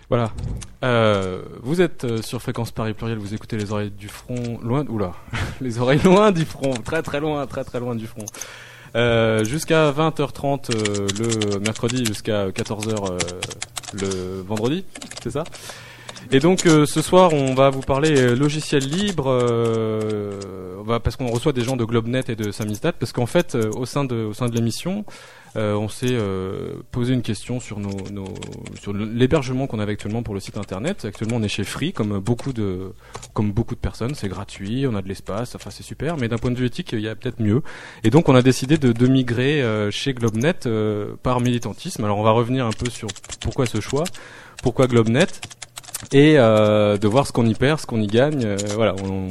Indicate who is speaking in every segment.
Speaker 1: Voilà. Vous êtes sur Fréquence Paris Pluriel, vous écoutez les oreilles du front, loin, oula, les oreilles loin du front, très très loin du front. Jusqu'à 20h30 le mercredi, jusqu'à 14h le vendredi, c'est ça ? Et donc ce soir on va vous parler logiciel libre, parce qu'on reçoit des gens de GlobeNet et de Samizdat, parce qu'en fait au sein de l'émission on s'est posé une question sur sur l'hébergement qu'on avait actuellement pour le site internet. Actuellement on est chez Free, comme beaucoup de personnes, c'est gratuit, on a de l'espace, enfin c'est super, mais d'un point de vue éthique il y a peut-être mieux. Et donc on a décidé de migrer chez GlobeNet par militantisme. Alors on va revenir un peu sur pourquoi ce choix, pourquoi GlobeNet, et de voir ce qu'on y perd, ce qu'on y gagne. Voilà, on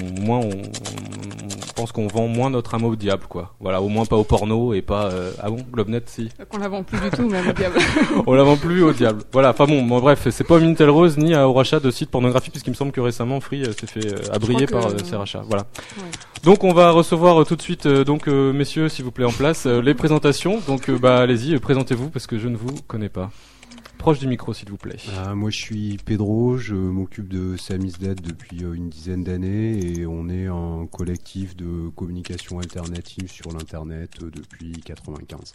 Speaker 1: pense qu'on vend moins notre âme au diable, quoi. Voilà, au moins pas au porno et pas ah bon, GlobeNet si.
Speaker 2: Qu'on la vend plus du tout, même au diable.
Speaker 1: On la vend plus au diable. Voilà, enfin bon, bref, c'est pas au Minitel Rose ni au rachat de sites pornographiques, puisqu'il me semble que récemment Free s'est fait abrier par ses rachats. Voilà. Ouais. Donc on va recevoir tout de suite, messieurs, s'il vous plaît, en place les présentations. Donc allez-y, présentez-vous parce que je ne vous connais pas. Proche du micro, s'il vous plaît.
Speaker 3: Moi, je suis Pedro, je m'occupe de Samizdat depuis une dizaine d'années et on est un collectif de communication alternative sur l'Internet depuis 1995.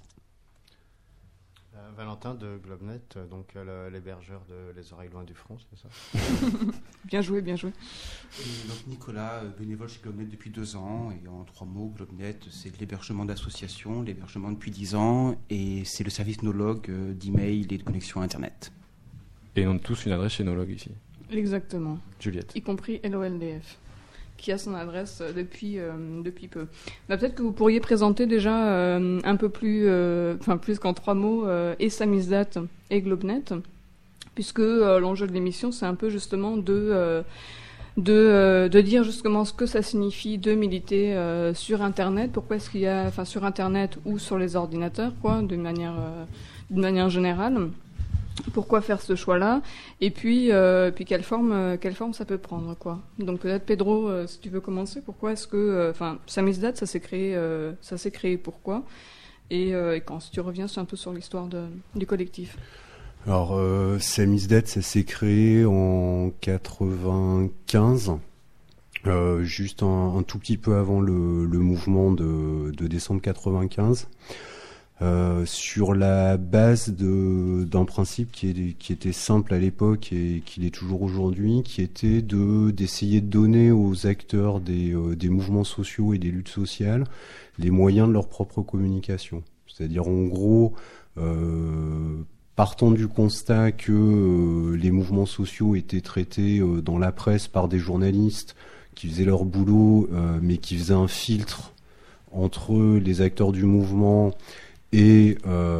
Speaker 4: Valentin de GlobeNet, donc l'hébergeur de Les Oreilles Loin du Front, c'est ça?
Speaker 2: Bien joué, bien joué.
Speaker 5: Et donc Nicolas, bénévole chez GlobeNet depuis 2 ans, et en 3 mots, GlobeNet, c'est l'hébergement d'associations, l'hébergement depuis 10 ans, et c'est le service Nolog d'email et de connexion Internet.
Speaker 1: Et on a tous une adresse chez Nolog ici.
Speaker 2: Exactement.
Speaker 1: Juliette.
Speaker 2: Y compris LOLDF, qui a son adresse depuis peu. Peut-être que vous pourriez présenter déjà un peu plus, plus qu'en 3 mots, et Samizdat et GlobeNet, puisque l'enjeu de l'émission, c'est un peu justement de dire justement ce que ça signifie de militer sur Internet. Pourquoi est-ce qu'il y a, sur Internet ou sur les ordinateurs, quoi, d'une manière générale. Pourquoi faire ce choix-là? Et puis quelle forme ça peut prendre, quoi. Donc peut-être Pedro, si tu veux commencer, pourquoi est-ce que, Samizdat, ça s'est créé pourquoi? Et quand si tu reviens un peu sur l'histoire du collectif.
Speaker 3: Alors Samizdat, ça s'est créé en 95, juste un tout petit peu avant le mouvement de décembre 95. Sur la base d'un principe qui était simple à l'époque et qui l'est toujours aujourd'hui, qui était d'essayer de donner aux acteurs des mouvements sociaux et des luttes sociales les moyens de leur propre communication. C'est-à-dire en gros, partant du constat que les mouvements sociaux étaient traités dans la presse par des journalistes qui faisaient leur boulot, mais qui faisaient un filtre entre les acteurs du mouvement et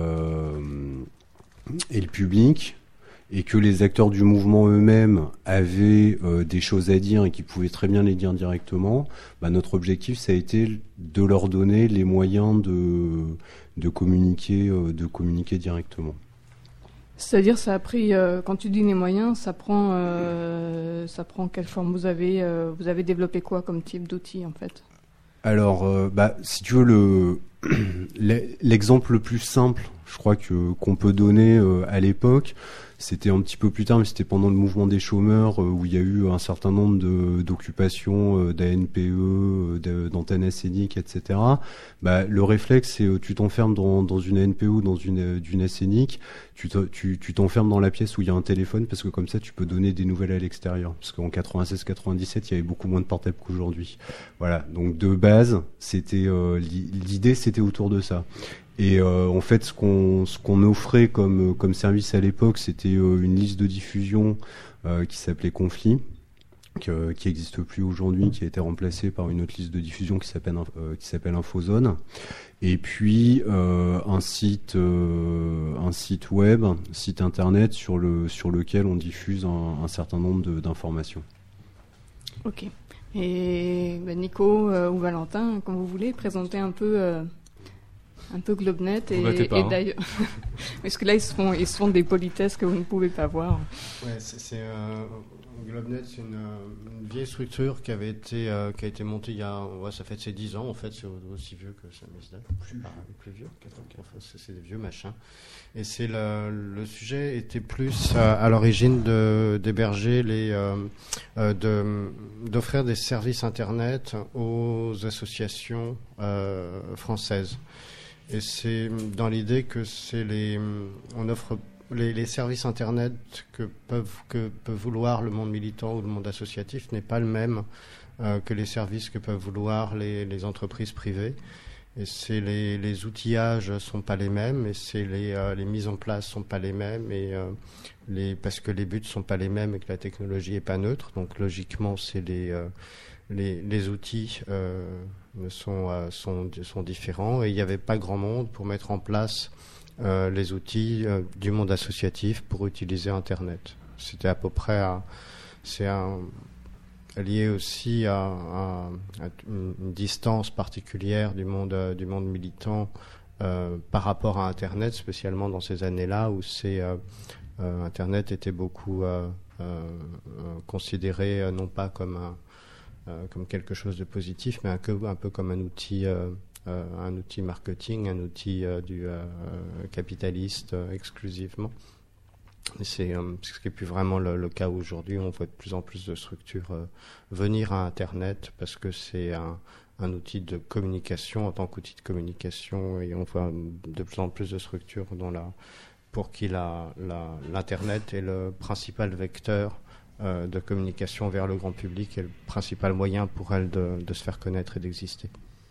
Speaker 3: le public, et que les acteurs du mouvement eux-mêmes avaient des choses à dire et qu'ils pouvaient très bien les dire directement, notre objectif, ça a été de leur donner les moyens de communiquer directement.
Speaker 2: C'est-à-dire, ça a pris, quand tu dis les moyens, ça prend quelle forme? Vous avez développé quoi comme type d'outil, en fait?
Speaker 3: Alors, si tu veux, l'exemple le plus simple, je crois qu'on peut donner à l'époque, c'était un petit peu plus tard, mais c'était pendant le mouvement des chômeurs où il y a eu un certain nombre d'occupations d'ANPE, d'antennes ACNIC, etc. Le réflexe, c'est tu t'enfermes dans une ANPE ou dans d'une ACNIC, tu t'enfermes dans la pièce où il y a un téléphone, parce que comme ça tu peux donner des nouvelles à l'extérieur. Parce qu'en 96-97, il y avait beaucoup moins de portables qu'aujourd'hui. Voilà, donc de base, c'était l'idée, c'était autour de ça. Et en fait, ce qu'on offrait comme service à l'époque, c'était une liste de diffusion qui s'appelait Conflit, qui n'existe plus aujourd'hui, qui a été remplacée par une autre liste de diffusion qui s'appelle Infozone. Et puis un site web, site internet sur lequel on diffuse un certain nombre d'informations.
Speaker 2: Ok. Et Nico ou Valentin, quand vous voulez, présenter un peu Un peu GlobeNet
Speaker 1: Vous battez pas,
Speaker 2: et
Speaker 1: hein.
Speaker 2: d'ailleurs, parce que là ils se font des politesses que vous ne pouvez pas voir.
Speaker 4: Ouais, GlobeNet, c'est une vieille structure qui a été montée il y a, ça fait ses 10 ans en fait, c'est aussi vieux que Samizdat, plus vieux, enfin, c'est des vieux machins. Et c'est le sujet était plus à l'origine d'héberger d'offrir des services internet aux associations françaises. Et c'est dans l'idée que on offre les services internet que peut vouloir le monde militant ou le monde associatif n'est pas le même que les services que peuvent vouloir les entreprises privées. Et les outillages sont pas les mêmes, et les mises en place sont pas les mêmes, et parce que les buts sont pas les mêmes et que la technologie est pas neutre. Donc logiquement, les outils sont différents, et il n'y avait pas grand monde pour mettre en place les outils du monde associatif pour utiliser Internet. C'était à peu près lié aussi à une distance particulière du monde militant par rapport à Internet, spécialement dans ces années-là où Internet était beaucoup considéré non pas comme quelque chose de positif, mais un peu comme un outil marketing, un outil capitaliste exclusivement. Et c'est ce qui n'est plus vraiment le cas aujourd'hui. On voit de plus en plus de structures venir à Internet parce que c'est un outil de communication en tant qu'outil de communication, et on voit de plus en plus de structures pour qui l'Internet est le principal vecteur de communication vers le grand public et le principal moyen pour elle de se faire connaître et d'exister.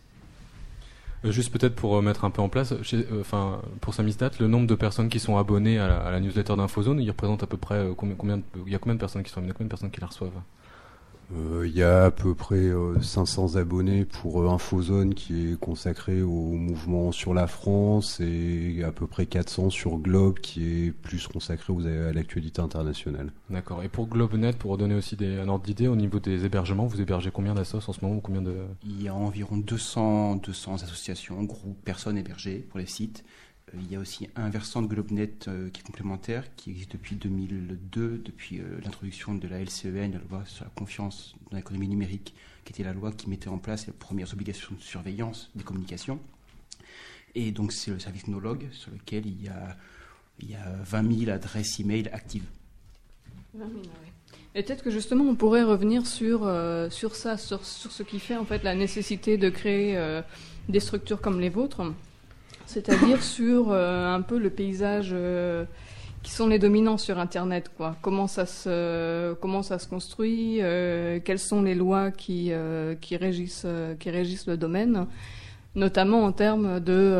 Speaker 1: Juste peut-être pour mettre un peu en place, pour Samizdat, le nombre de personnes qui sont abonnées à la newsletter d'Infozone, il représente à peu près il y a combien de personnes qui sont abonnées, combien de personnes qui la reçoivent?
Speaker 3: Il y a à peu près 500 abonnés pour Infozone qui est consacré au mouvement sur la France, et à peu près 400 sur Globe qui est plus consacré à l'actualité internationale.
Speaker 1: D'accord. Et pour GlobeNet, pour redonner aussi un ordre d'idée, au niveau des hébergements, vous hébergez combien d'assos en ce moment, ou combien de...
Speaker 5: Il y a environ 200 associations, groupes, personnes hébergées pour les sites. Il y a aussi un versant de GlobeNet qui est complémentaire, qui existe depuis 2002, depuis l'introduction de la LCEN, la loi sur la confiance dans l'économie numérique, qui était la loi qui mettait en place les premières obligations de surveillance des communications. Et donc c'est le service Nolog, sur lequel il y a 20 000 adresses e-mail actives.
Speaker 2: 20 000, oui. Et peut-être que justement on pourrait revenir sur ça, sur ce qui fait en fait la nécessité de créer des structures comme les vôtres. C'est-à-dire sur un peu le paysage qui sont les dominants sur Internet, quoi. Comment ça se construit, quelles sont les lois qui régissent le domaine, notamment en termes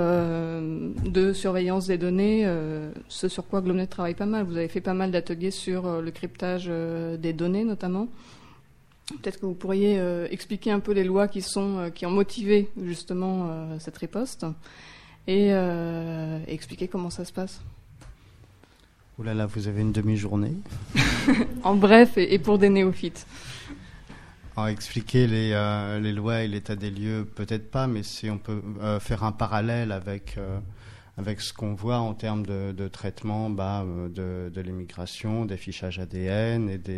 Speaker 2: de surveillance des données, ce sur quoi GlobeNet travaille pas mal. Vous avez fait pas mal d'ateliers sur le cryptage des données, notamment. Peut-être que vous pourriez expliquer un peu les lois qui ont motivé justement cette riposte. Et expliquer comment ça se passe.
Speaker 4: Ouh là là, vous avez une demi-journée.
Speaker 2: En bref, et pour des néophytes.
Speaker 4: Alors, expliquer les lois et l'état des lieux, peut-être pas, mais si on peut faire un parallèle avec ce qu'on voit en termes de traitement de l'immigration, des fichages ADN et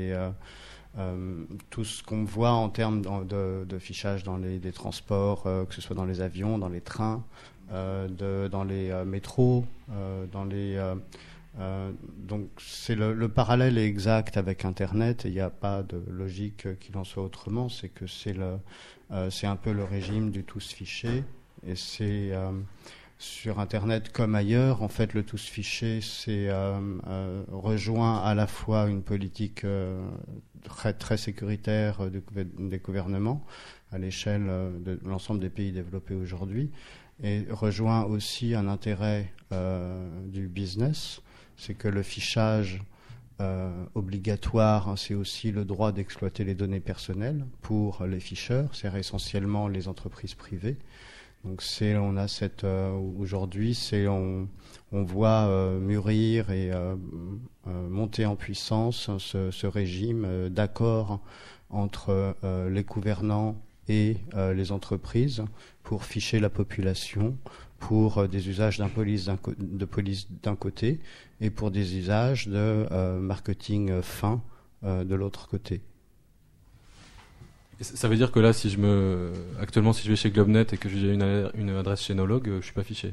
Speaker 4: tout ce qu'on voit en termes de fichage dans des transports, que ce soit dans les avions, dans les trains, dans les métros, donc c'est le parallèle est exact avec Internet, et il n'y a pas de logique qu'il en soit autrement. C'est que c'est un peu le régime du tous fiché, et c'est sur Internet comme ailleurs, en fait, le tous fiché rejoint à la fois une politique très très sécuritaire des gouvernements à l'échelle de l'ensemble des pays développés aujourd'hui, et rejoint aussi un intérêt du business. C'est que le fichage obligatoire, c'est aussi le droit d'exploiter les données personnelles pour les ficheurs, c'est essentiellement les entreprises privées. Donc aujourd'hui, on voit mûrir et monter en puissance ce régime d'accord entre les gouvernants et les entreprises pour ficher la population pour des usages de police d'un côté et pour des usages de marketing fin de l'autre côté.
Speaker 1: Et ça veut dire que là, actuellement, si je vais chez GlobeNet et que j'ai une adresse chez Nolog, je suis pas fiché.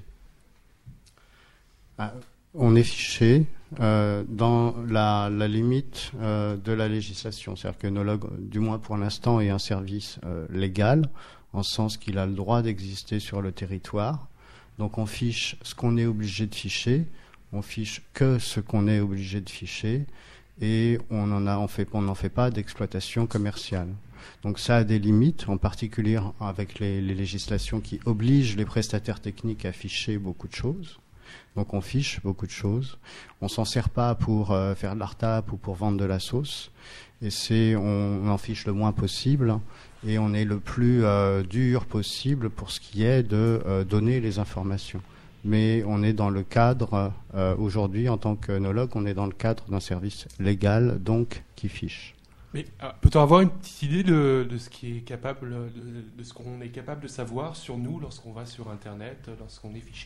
Speaker 4: On est fiché dans la limite de la législation. C'est-à-dire que Nolog, du moins pour l'instant, est un service légal, en ce sens qu'il a le droit d'exister sur le territoire. Donc on fiche ce qu'on est obligé de ficher, on fiche que ce qu'on est obligé de ficher, et on n'en fait pas d'exploitation commerciale. Donc ça a des limites, en particulier avec les législations qui obligent les prestataires techniques à ficher beaucoup de choses. Donc on fiche beaucoup de choses. On s'en sert pas pour faire de la retape ou pour vendre de la sauce. Et on en fiche le moins possible et on est le plus dur possible pour ce qui est de donner les informations. Mais on est dans le cadre, aujourd'hui en tant que Nolog, on est dans le cadre d'un service légal, donc qui fiche.
Speaker 6: Mais peut-on avoir une petite idée de ce qui est capable, de ce qu'on est capable de savoir sur nous lorsqu'on va sur Internet, lorsqu'on est fiché ?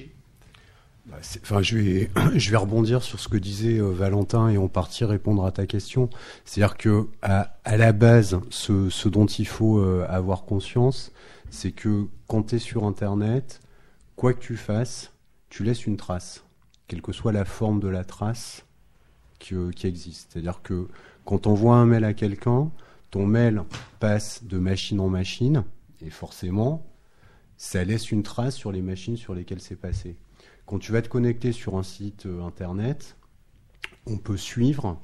Speaker 3: Je vais rebondir sur ce que disait Valentin et en partie répondre à ta question. C'est-à-dire que à la base, ce dont il faut avoir conscience, c'est que quand tu es sur Internet, quoi que tu fasses, tu laisses une trace, quelle que soit la forme de la trace qui existe. C'est-à-dire que quand tu envoies un mail à quelqu'un, ton mail passe de machine en machine et forcément, ça laisse une trace sur les machines sur lesquelles c'est passé. Quand tu vas te connecter sur un site Internet, on peut suivre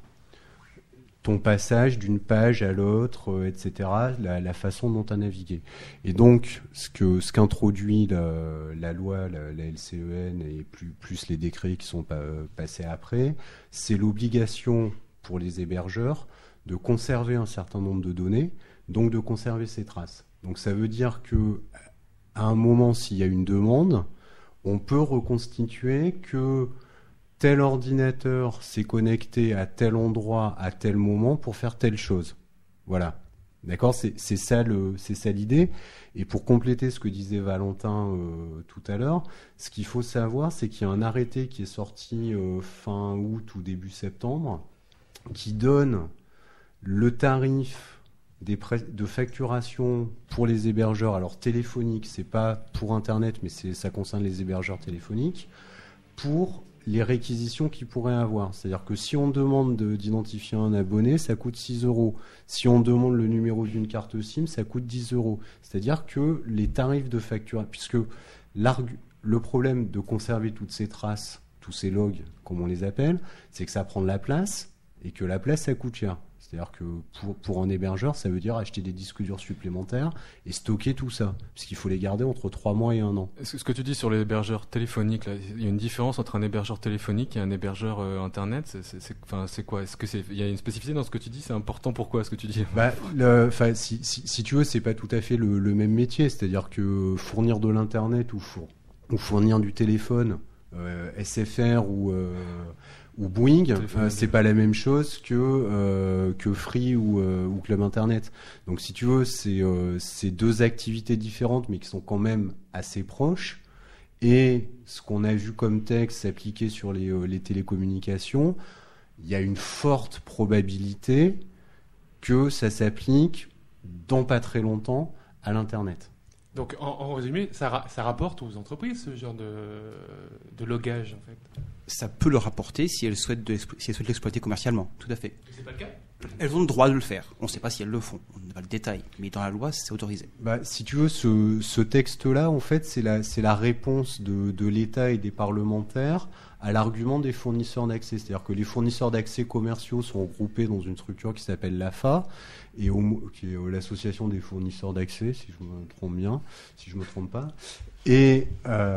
Speaker 3: ton passage d'une page à l'autre, etc., la façon dont tu as navigué. Et donc, ce qu'introduit la loi, la LCEN, et plus les décrets qui sont passés après, c'est l'obligation pour les hébergeurs de conserver un certain nombre de données, donc de conserver ces traces. Donc ça veut dire que à un moment, s'il y a une demande, on peut reconstituer que tel ordinateur s'est connecté à tel endroit à tel moment pour faire telle chose. Voilà. D'accord ? C'est ça l'idée. Et pour compléter ce que disait Valentin tout à l'heure, ce qu'il faut savoir, c'est qu'il y a un arrêté qui est sorti fin août ou début septembre qui donne le tarif de facturation pour les hébergeurs, alors téléphoniques, c'est pas pour Internet, mais ça concerne les hébergeurs téléphoniques, pour les réquisitions qu'ils pourraient avoir. C'est-à-dire que si on demande d'identifier un abonné, ça coûte 6 €. Si on demande le numéro d'une carte SIM, ça coûte 10 €. C'est-à-dire que les tarifs de facturation, puisque le problème de conserver toutes ces traces, tous ces logs, comme on les appelle, c'est que ça prend de la place et que la place, ça coûte cher. C'est-à-dire que pour un hébergeur, ça veut dire acheter des disques durs supplémentaires et stocker tout ça, puisqu'il faut les garder entre 3 mois et 1 an.
Speaker 1: Ce que tu dis sur les hébergeurs téléphoniques, là, il y a une différence entre un hébergeur téléphonique et un hébergeur Internet. C'est quoi ? Est-ce que il y a une spécificité dans ce que tu dis ? C'est important. Pourquoi ce que tu dis ?
Speaker 3: Si tu veux, c'est pas tout à fait le même métier. C'est-à-dire que fournir de l'Internet ou fournir du téléphone, SFR ou Bouygues, c'est pas la même chose que Free ou Club Internet. Donc si tu veux, c'est deux activités différentes, mais qui sont quand même assez proches. Et ce qu'on a vu comme texte s'appliquer sur les télécommunications, il y a une forte probabilité que ça s'applique dans pas très longtemps à l'Internet.
Speaker 6: Donc en résumé, ça rapporte aux entreprises ce genre de logage en fait.
Speaker 5: Ça peut le rapporter si elles souhaitent l'exploiter commercialement, tout à fait.
Speaker 6: C'est pas le cas ?
Speaker 5: Elles ont le droit de le faire. On ne sait pas si elles le font, on n'a pas le détail, mais dans la loi, c'est autorisé.
Speaker 3: Si tu veux, ce texte-là, en fait, c'est la réponse de l'État et des parlementaires à l'argument des fournisseurs d'accès. C'est-à-dire que les fournisseurs d'accès commerciaux sont regroupés dans une structure qui s'appelle l'AFA, qui est l'association des fournisseurs d'accès, si je me trompe pas. Et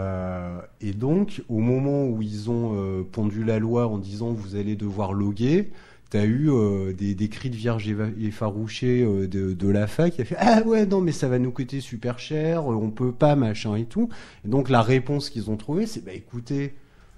Speaker 3: donc, au moment où ils ont pondu la loi en disant vous allez devoir loguer, t'as eu des cris de vierge effarouchés de l'AFA qui a fait ah ouais non mais ça va nous coûter super cher, on peut pas machin et tout. Et donc la réponse qu'ils ont trouvée c'est écoutez,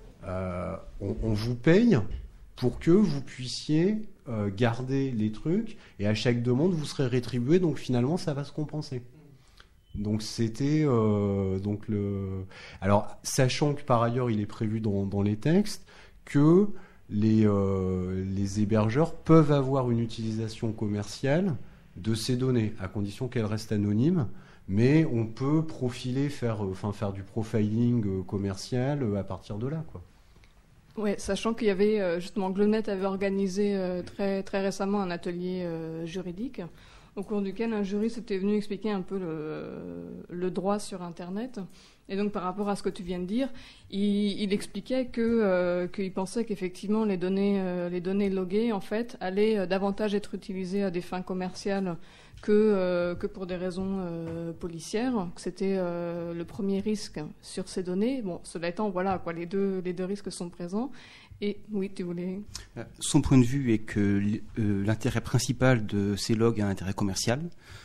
Speaker 3: on vous paye pour que vous puissiez garder les trucs et à chaque demande vous serez rétribué, donc finalement ça va se compenser. Donc c'était donc le. Alors sachant que par ailleurs il est prévu dans les textes que les hébergeurs peuvent avoir une utilisation commerciale de ces données à condition qu'elles restent anonymes, mais on peut profiler, faire du profiling commercial à partir de là, quoi.
Speaker 2: Ouais, sachant qu'il y avait justement GlobeNet avait organisé très très récemment un atelier juridique au cours duquel un juriste était venu expliquer un peu le droit sur Internet. Et donc par rapport à ce que tu viens de dire, il expliquait qu'il pensait qu'effectivement les données loguées en fait allaient davantage être utilisées à des fins commerciales que pour des raisons policières. C'était le premier risque sur ces données. Bon, cela étant, voilà quoi, les deux risques sont présents. Et oui, tu voulais.
Speaker 5: Son point de vue est que l'intérêt principal de ces logs a un intérêt commercial.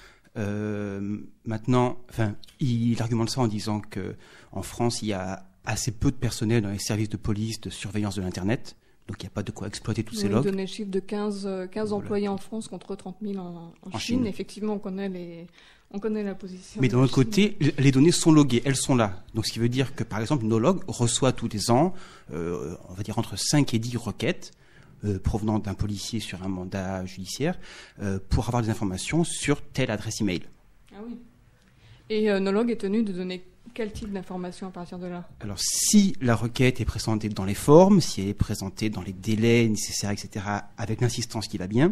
Speaker 5: Maintenant, il argumente ça en disant que en France, il y a assez peu de personnel dans les services de police de surveillance de l'Internet. Donc il n'y a pas de quoi exploiter tous ces logs.
Speaker 2: Il donnait le chiffre de 15 employés en France contre 30 000 en Chine. Effectivement, on connaît la position.
Speaker 5: Mais d'un autre côté, les données sont loguées, elles sont là. Donc ce qui veut dire que par exemple, Nolog reçoit tous les ans, on va dire entre 5 et 10 requêtes provenant d'un policier sur un mandat judiciaire pour avoir des informations sur telle adresse email.
Speaker 2: Ah oui. Et Nolog est tenu de donner quel type d'informations à partir de là ?
Speaker 5: Alors, si la requête est présentée dans les formes, si elle est présentée dans les délais nécessaires, etc., avec l'insistance qui va bien,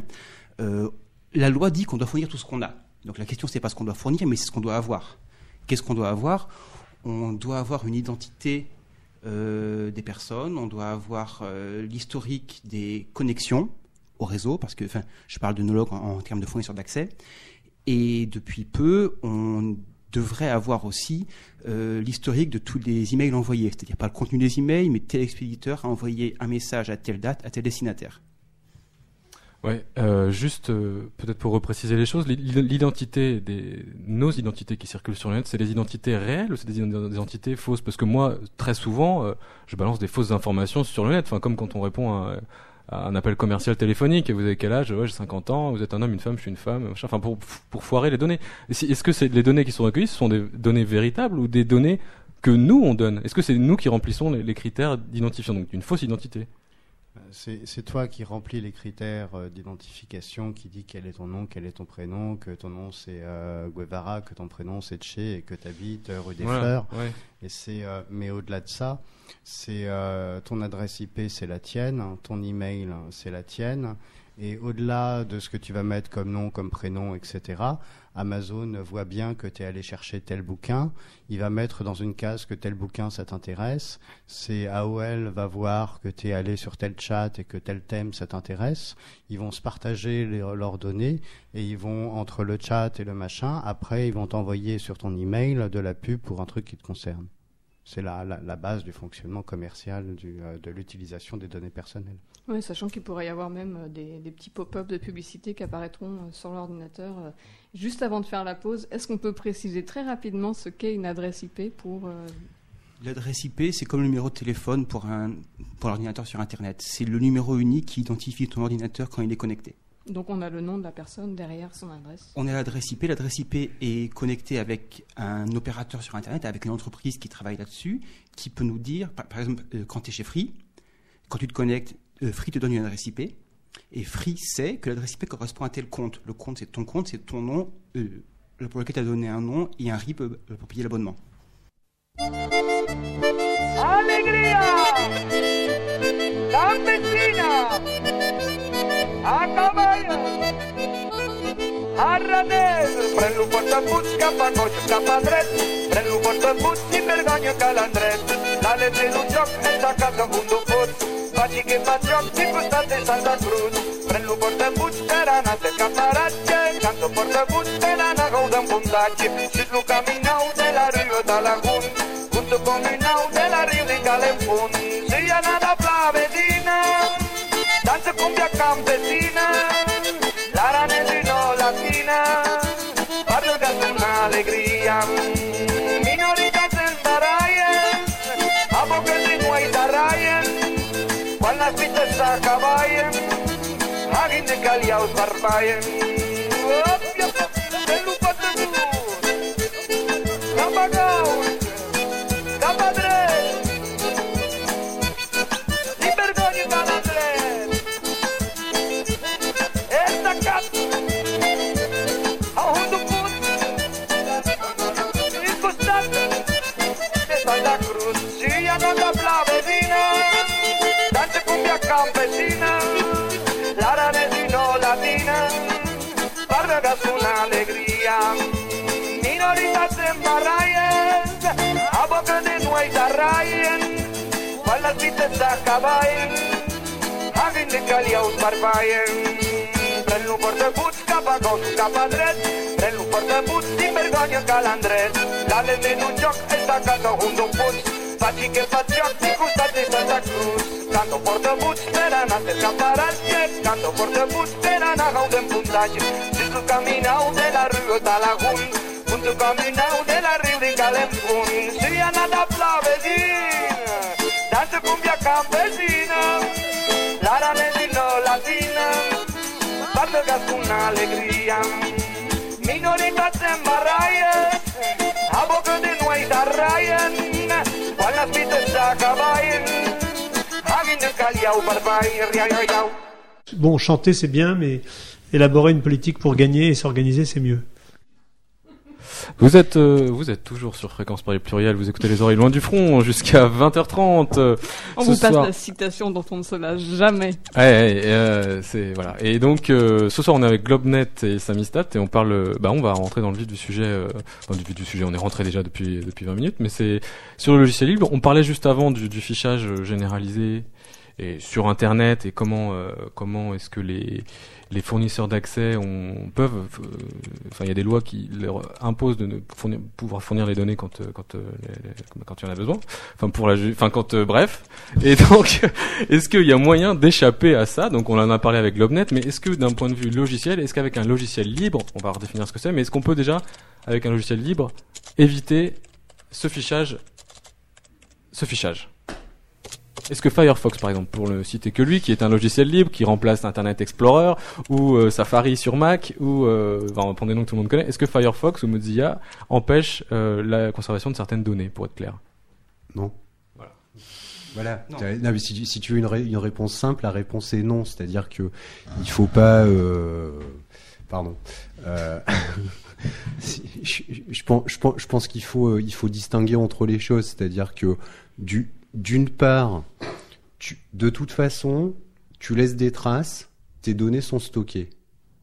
Speaker 5: la loi dit qu'on doit fournir tout ce qu'on a. Donc, la question, c'est pas ce qu'on doit fournir, mais c'est ce qu'on doit avoir. Qu'est-ce qu'on doit avoir ? On doit avoir une identité des personnes, on doit avoir l'historique des connexions au réseau, parce que, je parle de Nolog en termes de fournisseurs d'accès, et depuis peu, on devrait avoir aussi l'historique de tous les emails envoyés, c'est-à-dire pas le contenu des emails, mais tel expéditeur a envoyé un message à telle date à tel destinataire.
Speaker 1: Ouais, juste peut-être pour repréciser les choses, nos identités qui circulent sur le net, c'est des identités réelles ou c'est des identités fausses ? Parce que moi, très souvent, je balance des fausses informations sur le net, comme quand on répond à un appel commercial téléphonique. Et vous avez quel âge ? Ouais, j'ai 50 ans. Vous êtes un homme, une femme, je suis une femme. Pour foirer les données. Est-ce que c'est les données qui sont recueillies, ce sont des données véritables ou des données que nous on donne ? Est-ce que c'est nous qui remplissons les critères d'identification, donc une fausse identité ?
Speaker 4: C'est toi qui remplis les critères d'identification, qui dit quel est ton nom, quel est ton prénom, que ton nom c'est Guevara, que ton prénom c'est Tché et que tu habites rue des Fleurs. Ouais. Et mais au-delà de ça, c'est ton adresse IP c'est la tienne, ton email c'est la tienne, et au-delà de ce que tu vas mettre comme nom, comme prénom, etc., Amazon voit bien que tu es allé chercher tel bouquin, il va mettre dans une case que tel bouquin ça t'intéresse, AOL va voir que tu es allé sur tel chat et que tel thème ça t'intéresse, ils vont se partager leurs données et ils vont, entre le chat et le machin, après ils vont t'envoyer sur ton email de la pub pour un truc qui te concerne. C'est la base du fonctionnement commercial de l'utilisation des données personnelles.
Speaker 2: Oui, sachant qu'il pourrait y avoir même des petits pop-up de publicité qui apparaîtront sur l'ordinateur. Juste avant de faire la pause, est-ce qu'on peut préciser très rapidement ce qu'est une adresse IP pour...
Speaker 5: L'adresse IP, c'est comme le numéro de téléphone pour l'ordinateur sur Internet. C'est le numéro unique qui identifie ton ordinateur quand il est connecté.
Speaker 2: Donc on a le nom de la personne derrière son adresse.
Speaker 5: On a l'adresse IP. L'adresse IP est connectée avec un opérateur sur Internet, avec une entreprise qui travaille là-dessus, qui peut nous dire, par exemple, quand tu es chez Free, quand tu te connectes, Free te donne une adresse IP, et Free sait que l'adresse IP correspond à tel compte. Le compte, c'est ton nom, pour lequel tu as donné un nom et un RIP pour payer l'abonnement.
Speaker 7: Alegría, campesina, a caballo, a raner, pren-lo porta puig cap a coix, cap a dret, pren-lo porta puig i vergonya que l'endret, la letra d'un joc és a casa amb un dofut, faci que fa joc i costat de Santa Cruz, pren-lo porta puig per anar de caparatge, canto porta puig per anar a gaudir amb bondatge, si és lo caminau de la riba de Lagún, junto con el nau de la río de Calefón, si ya nada plavecina, danza cumbia campesina, la ranelino latina, barrio que hace una alegría, minoritas en barallen, a poques de no hay tarrayen, cuando las pistas se acaballen, alguien de caliaos barballen, el lupa de gauche, cap a dret, li vergogna cap a dret. És tacat a un punt, al costat de Santa Cruz. Si ja no la vecina, dansa cumbia campesina, l'aranesi latina, parla una alegría. Minoritats en baralles, a boca de nuez s'arraien, quan les vites s'acabaven, hagin de caliaus barbaien. Pren-lo portabuts cap a gos, cap a dret, pren-lo portabuts sin vergonya calandret. L'alen en un joc, està casa un d'un puig, faci que fa joc de costat de Santa Cruz. Canto portabuts per anar cerca paratge, canto portabuts per anar a un puntatge. Si tu caminau de la riu de Lagún, tu caminau de la riu de Calempún. Si ha anat a Plavesina, dansa cumbia campesina, l'aranesi no latina, parla una alegria. Minoritats en baralles, a boca de nuez s'arraien, quan les vites s'acabaven, hagin de caliau barbaien, riau.
Speaker 8: Bon, chanter c'est bien, mais élaborer une politique pour gagner et s'organiser c'est mieux.
Speaker 1: Vous êtes toujours sur Fréquence Paris Pluriel, vous écoutez les oreilles loin du front jusqu'à 20h30.
Speaker 2: On vous passe la citation dont on ne se lâche jamais.
Speaker 1: C'est voilà. Et donc ce soir on est avec Globnet et Samistat et on parle on va rentrer dans le vif du sujet on est rentré déjà depuis 20 minutes, mais c'est sur le logiciel libre. On parlait juste avant du fichage généralisé et sur internet et comment est-ce que les fournisseurs d'accès peuvent il y a des lois qui leur imposent de ne pouvoir fournir les données quand il y en a besoin, bref. Et donc est-ce qu'il y a moyen d'échapper à ça? Donc on en a parlé avec Globnet, mais est-ce que d'un point de vue logiciel, est-ce qu'avec un logiciel libre, on va redéfinir ce que c'est, mais est-ce qu'on peut déjà avec un logiciel libre éviter ce fichage? Est-ce que Firefox, par exemple, pour ne citer que lui, qui est un logiciel libre, qui remplace Internet Explorer, ou Safari sur Mac, ou on prend des noms que tout le monde connaît, est-ce que Firefox ou Mozilla empêchent la conservation de certaines données, pour être clair?
Speaker 3: Non. Voilà. Non, mais si tu veux une réponse simple, la réponse est non. C'est-à-dire que il faut pas... je pense qu'il faut distinguer entre les choses. C'est-à-dire que d'une part, de toute façon, tu laisses des traces, tes données sont stockées. D'accord ?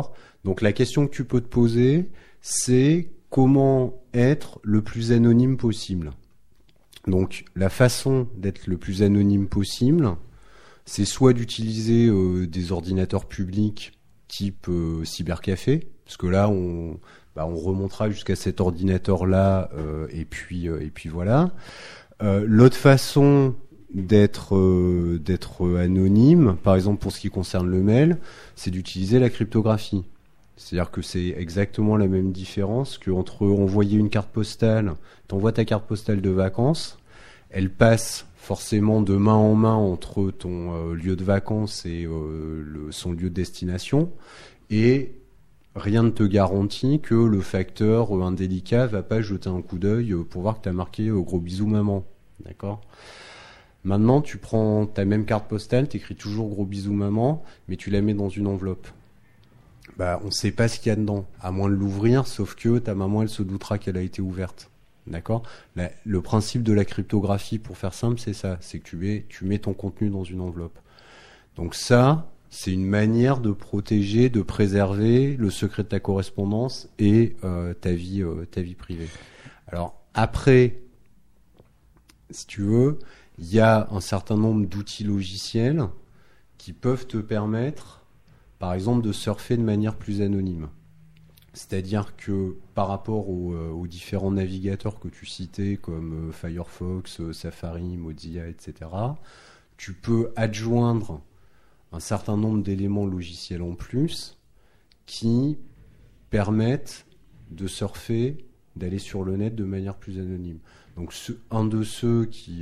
Speaker 3: Donc la question que tu peux te poser, c'est comment être le plus anonyme possible. Donc la façon d'être le plus anonyme possible, c'est soit d'utiliser des ordinateurs publics type cybercafé, parce que là on remontera jusqu'à cet ordinateur-là, et puis voilà. L'autre façon d'être anonyme, par exemple pour ce qui concerne le mail, c'est d'utiliser la cryptographie. C'est-à-dire que c'est exactement la même différence qu'entre envoyer une carte postale, t'envoies ta carte postale de vacances, elle passe forcément de main en main entre ton lieu de vacances et son lieu de destination, et rien ne te garantit que le facteur indélicat va pas jeter un coup d'œil pour voir que tu as marqué gros bisous maman. D'accord ? Maintenant, tu prends ta même carte postale, t'écris toujours gros bisous maman, mais tu la mets dans une enveloppe. On sait pas ce qu'il y a dedans, à moins de l'ouvrir, sauf que ta maman, elle se doutera qu'elle a été ouverte. D'accord ? Le principe de la cryptographie, pour faire simple, c'est ça, c'est que tu mets ton contenu dans une enveloppe. Donc ça, c'est une manière de protéger, de préserver le secret de ta correspondance et ta vie privée. Alors après, si tu veux, il y a un certain nombre d'outils logiciels qui peuvent te permettre, par exemple, de surfer de manière plus anonyme. C'est-à-dire que par rapport aux différents navigateurs que tu citais, comme Firefox, Safari, Mozilla, etc., tu peux adjoindre un certain nombre d'éléments logiciels en plus qui permettent de surfer, d'aller sur le net de manière plus anonyme. Donc un de ceux qui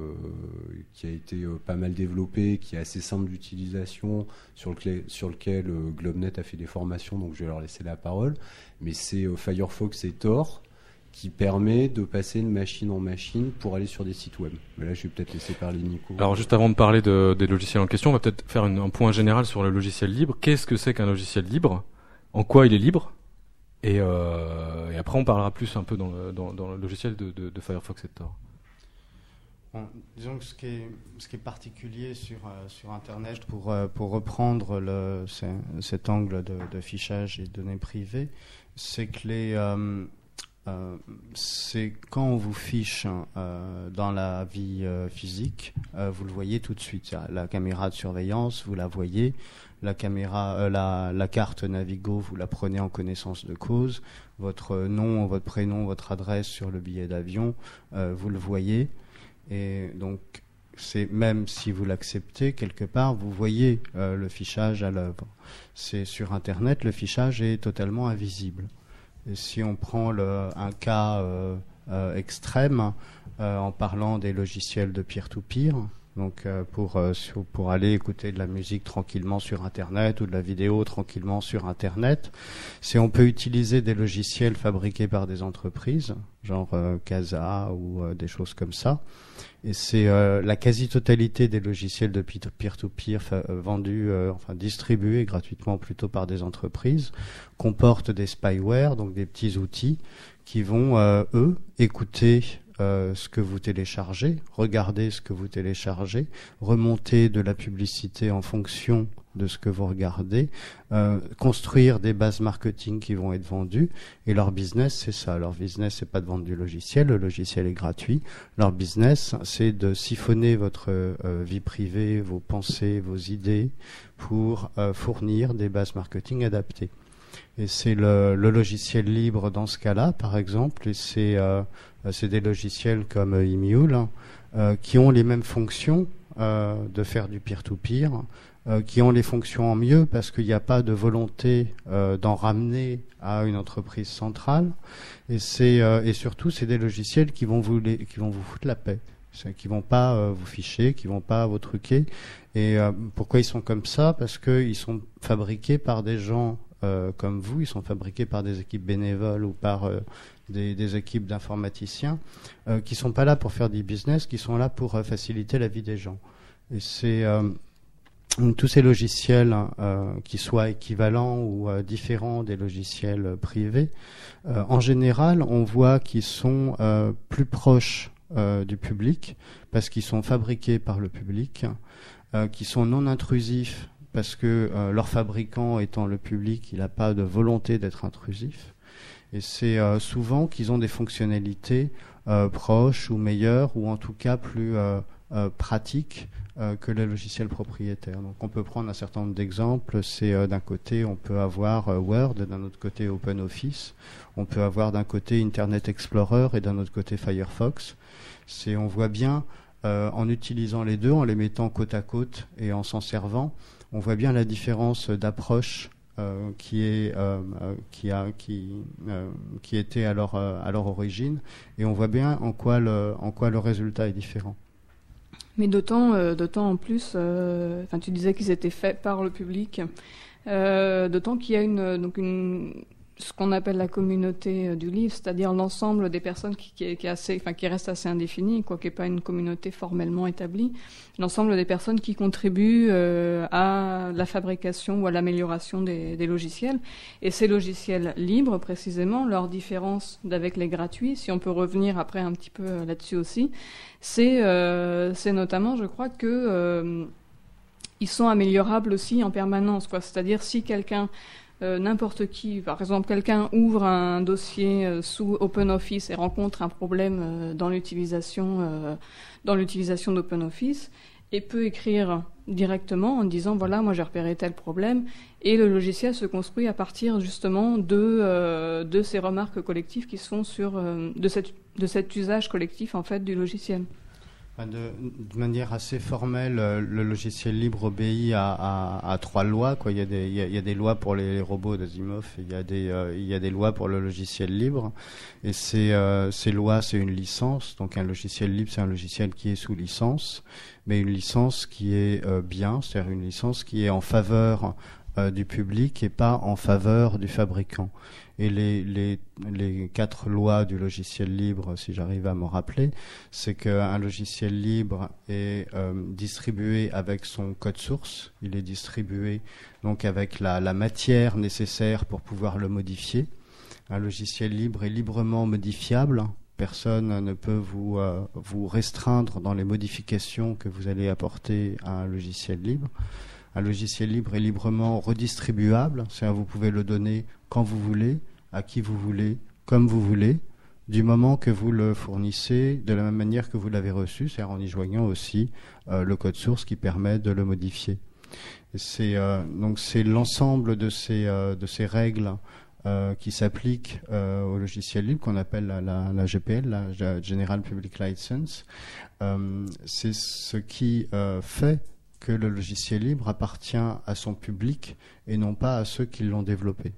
Speaker 3: a été pas mal développé, qui est assez simple d'utilisation, sur lequel Globnet a fait des formations, donc je vais leur laisser la parole, mais c'est Firefox et Tor, qui permet de passer de machine en machine pour aller sur des sites web. Mais là, je vais peut-être laisser parler Nico.
Speaker 1: Alors juste avant de parler des logiciels en question, on va peut-être faire un point général sur le logiciel libre. Qu'est-ce que c'est qu'un logiciel libre ? En quoi il est libre ? Et après, on parlera plus un peu dans le logiciel de Firefox et de Tor.
Speaker 4: Bon, disons que ce qui est particulier sur Internet, pour reprendre cet angle de fichage et de données privées, c'est que c'est quand on vous fiche dans la vie physique, vous le voyez tout de suite. La caméra de surveillance, vous la voyez. La caméra, la carte Navigo, vous la prenez en connaissance de cause. Votre nom, votre prénom, votre adresse sur le billet d'avion, vous le voyez. Et donc, même si vous l'acceptez, quelque part, vous voyez le fichage à l'œuvre. C'est sur Internet, le fichage est totalement invisible. Et si on prend un cas extrême, en parlant des logiciels de peer-to-peer, donc pour aller écouter de la musique tranquillement sur Internet ou de la vidéo tranquillement sur Internet, on peut utiliser des logiciels fabriqués par des entreprises, genre Casa ou des choses comme ça. Et c'est la quasi-totalité des logiciels de peer-to-peer vendus, distribués gratuitement plutôt par des entreprises, comportent des spyware, donc des petits outils qui vont, eux, écouter ce que vous téléchargez, regarder ce que vous téléchargez, remonter de la publicité en fonction de ce que vous regardez, construire des bases marketing qui vont être vendues, et leur business, c'est ça. Leur business, c'est pas de vendre du logiciel, le logiciel est gratuit. Leur business, c'est de siphonner votre vie privée, vos pensées, vos idées, pour fournir des bases marketing adaptées. Et c'est le logiciel libre dans ce cas-là, par exemple, et c'est des logiciels comme Emule qui ont les mêmes fonctions de faire du peer-to-peer, qui ont les fonctions en mieux parce qu'il n'y a pas de volonté d'en ramener à une entreprise centrale, et surtout c'est des logiciels qui vont vous foutre la paix, qui vont pas vous ficher, qui vont pas vous truquer. Et pourquoi ils sont comme ça ? Parce qu'ils sont fabriqués par des gens comme vous, ils sont fabriqués par des équipes bénévoles ou par des équipes d'informaticiens qui sont pas là pour faire du business, qui sont là pour faciliter la vie des gens. Et c'est tous ces logiciels qui soient équivalents ou différents des logiciels privés, en général, on voit qu'ils sont plus proches du public parce qu'ils sont fabriqués par le public, qui sont non intrusifs parce que leur fabricant étant le public, il n'a pas de volonté d'être intrusif. Et c'est souvent qu'ils ont des fonctionnalités proches ou meilleures, ou en tout cas plus pratiques que les logiciels propriétaires. Donc on peut prendre un certain nombre d'exemples. C'est d'un côté, on peut avoir Word, d'un autre côté OpenOffice. On peut avoir d'un côté Internet Explorer et d'un autre côté Firefox. On voit bien, en utilisant les deux, en les mettant côte à côte et en s'en servant, on voit bien la différence d'approche qui était à leur origine, et on voit bien en quoi le résultat est différent.
Speaker 2: Mais d'autant en plus, tu disais qu'ils étaient faits par le public, d'autant qu'il y a ce qu'on appelle la communauté du livre, c'est-à-dire l'ensemble des personnes qui reste assez indéfinie, qui n'est pas une communauté formellement établie, l'ensemble des personnes qui contribuent à la fabrication ou à l'amélioration des logiciels. Et ces logiciels libres, précisément, leur différence d'avec les gratuits, si on peut revenir après un petit peu là-dessus aussi, c'est notamment, je crois, que ils sont améliorables aussi en permanence, quoi. C'est-à-dire si quelqu'un n'importe qui, par exemple, quelqu'un ouvre un dossier sous OpenOffice et rencontre un problème dans l'utilisation d'OpenOffice, et peut écrire directement en disant voilà, moi j'ai repéré tel problème, et le logiciel se construit à partir justement de ces remarques collectives qui se font de cet usage collectif en fait du logiciel.
Speaker 4: De manière assez formelle, le logiciel libre obéit à trois lois, quoi. Il y a des lois pour les robots d'Asimov, et il y a des lois pour le logiciel libre. Et ces lois, c'est une licence. Donc un logiciel libre, c'est un logiciel qui est sous licence, mais une licence qui est bien, c'est-à-dire une licence qui est en faveur du public et pas en faveur du fabricant. Et les 4 lois du logiciel libre, si j'arrive à me rappeler, c'est qu'un logiciel libre est distribué avec son code source. Il est distribué donc avec la matière nécessaire pour pouvoir le modifier. Un logiciel libre est librement modifiable. Personne ne peut vous restreindre dans les modifications que vous allez apporter à un logiciel libre. Un logiciel libre est librement redistribuable, c'est-à-dire vous pouvez le donner quand vous voulez, à qui vous voulez, comme vous voulez, du moment que vous le fournissez de la même manière que vous l'avez reçu, c'est-à-dire en y joignant aussi le code source qui permet de le modifier. Donc c'est l'ensemble de ces règles qui s'appliquent au logiciel libre qu'on appelle la GPL, la General Public License. C'est ce qui fait que le logiciel libre appartient à son public et non pas à ceux qui l'ont développé.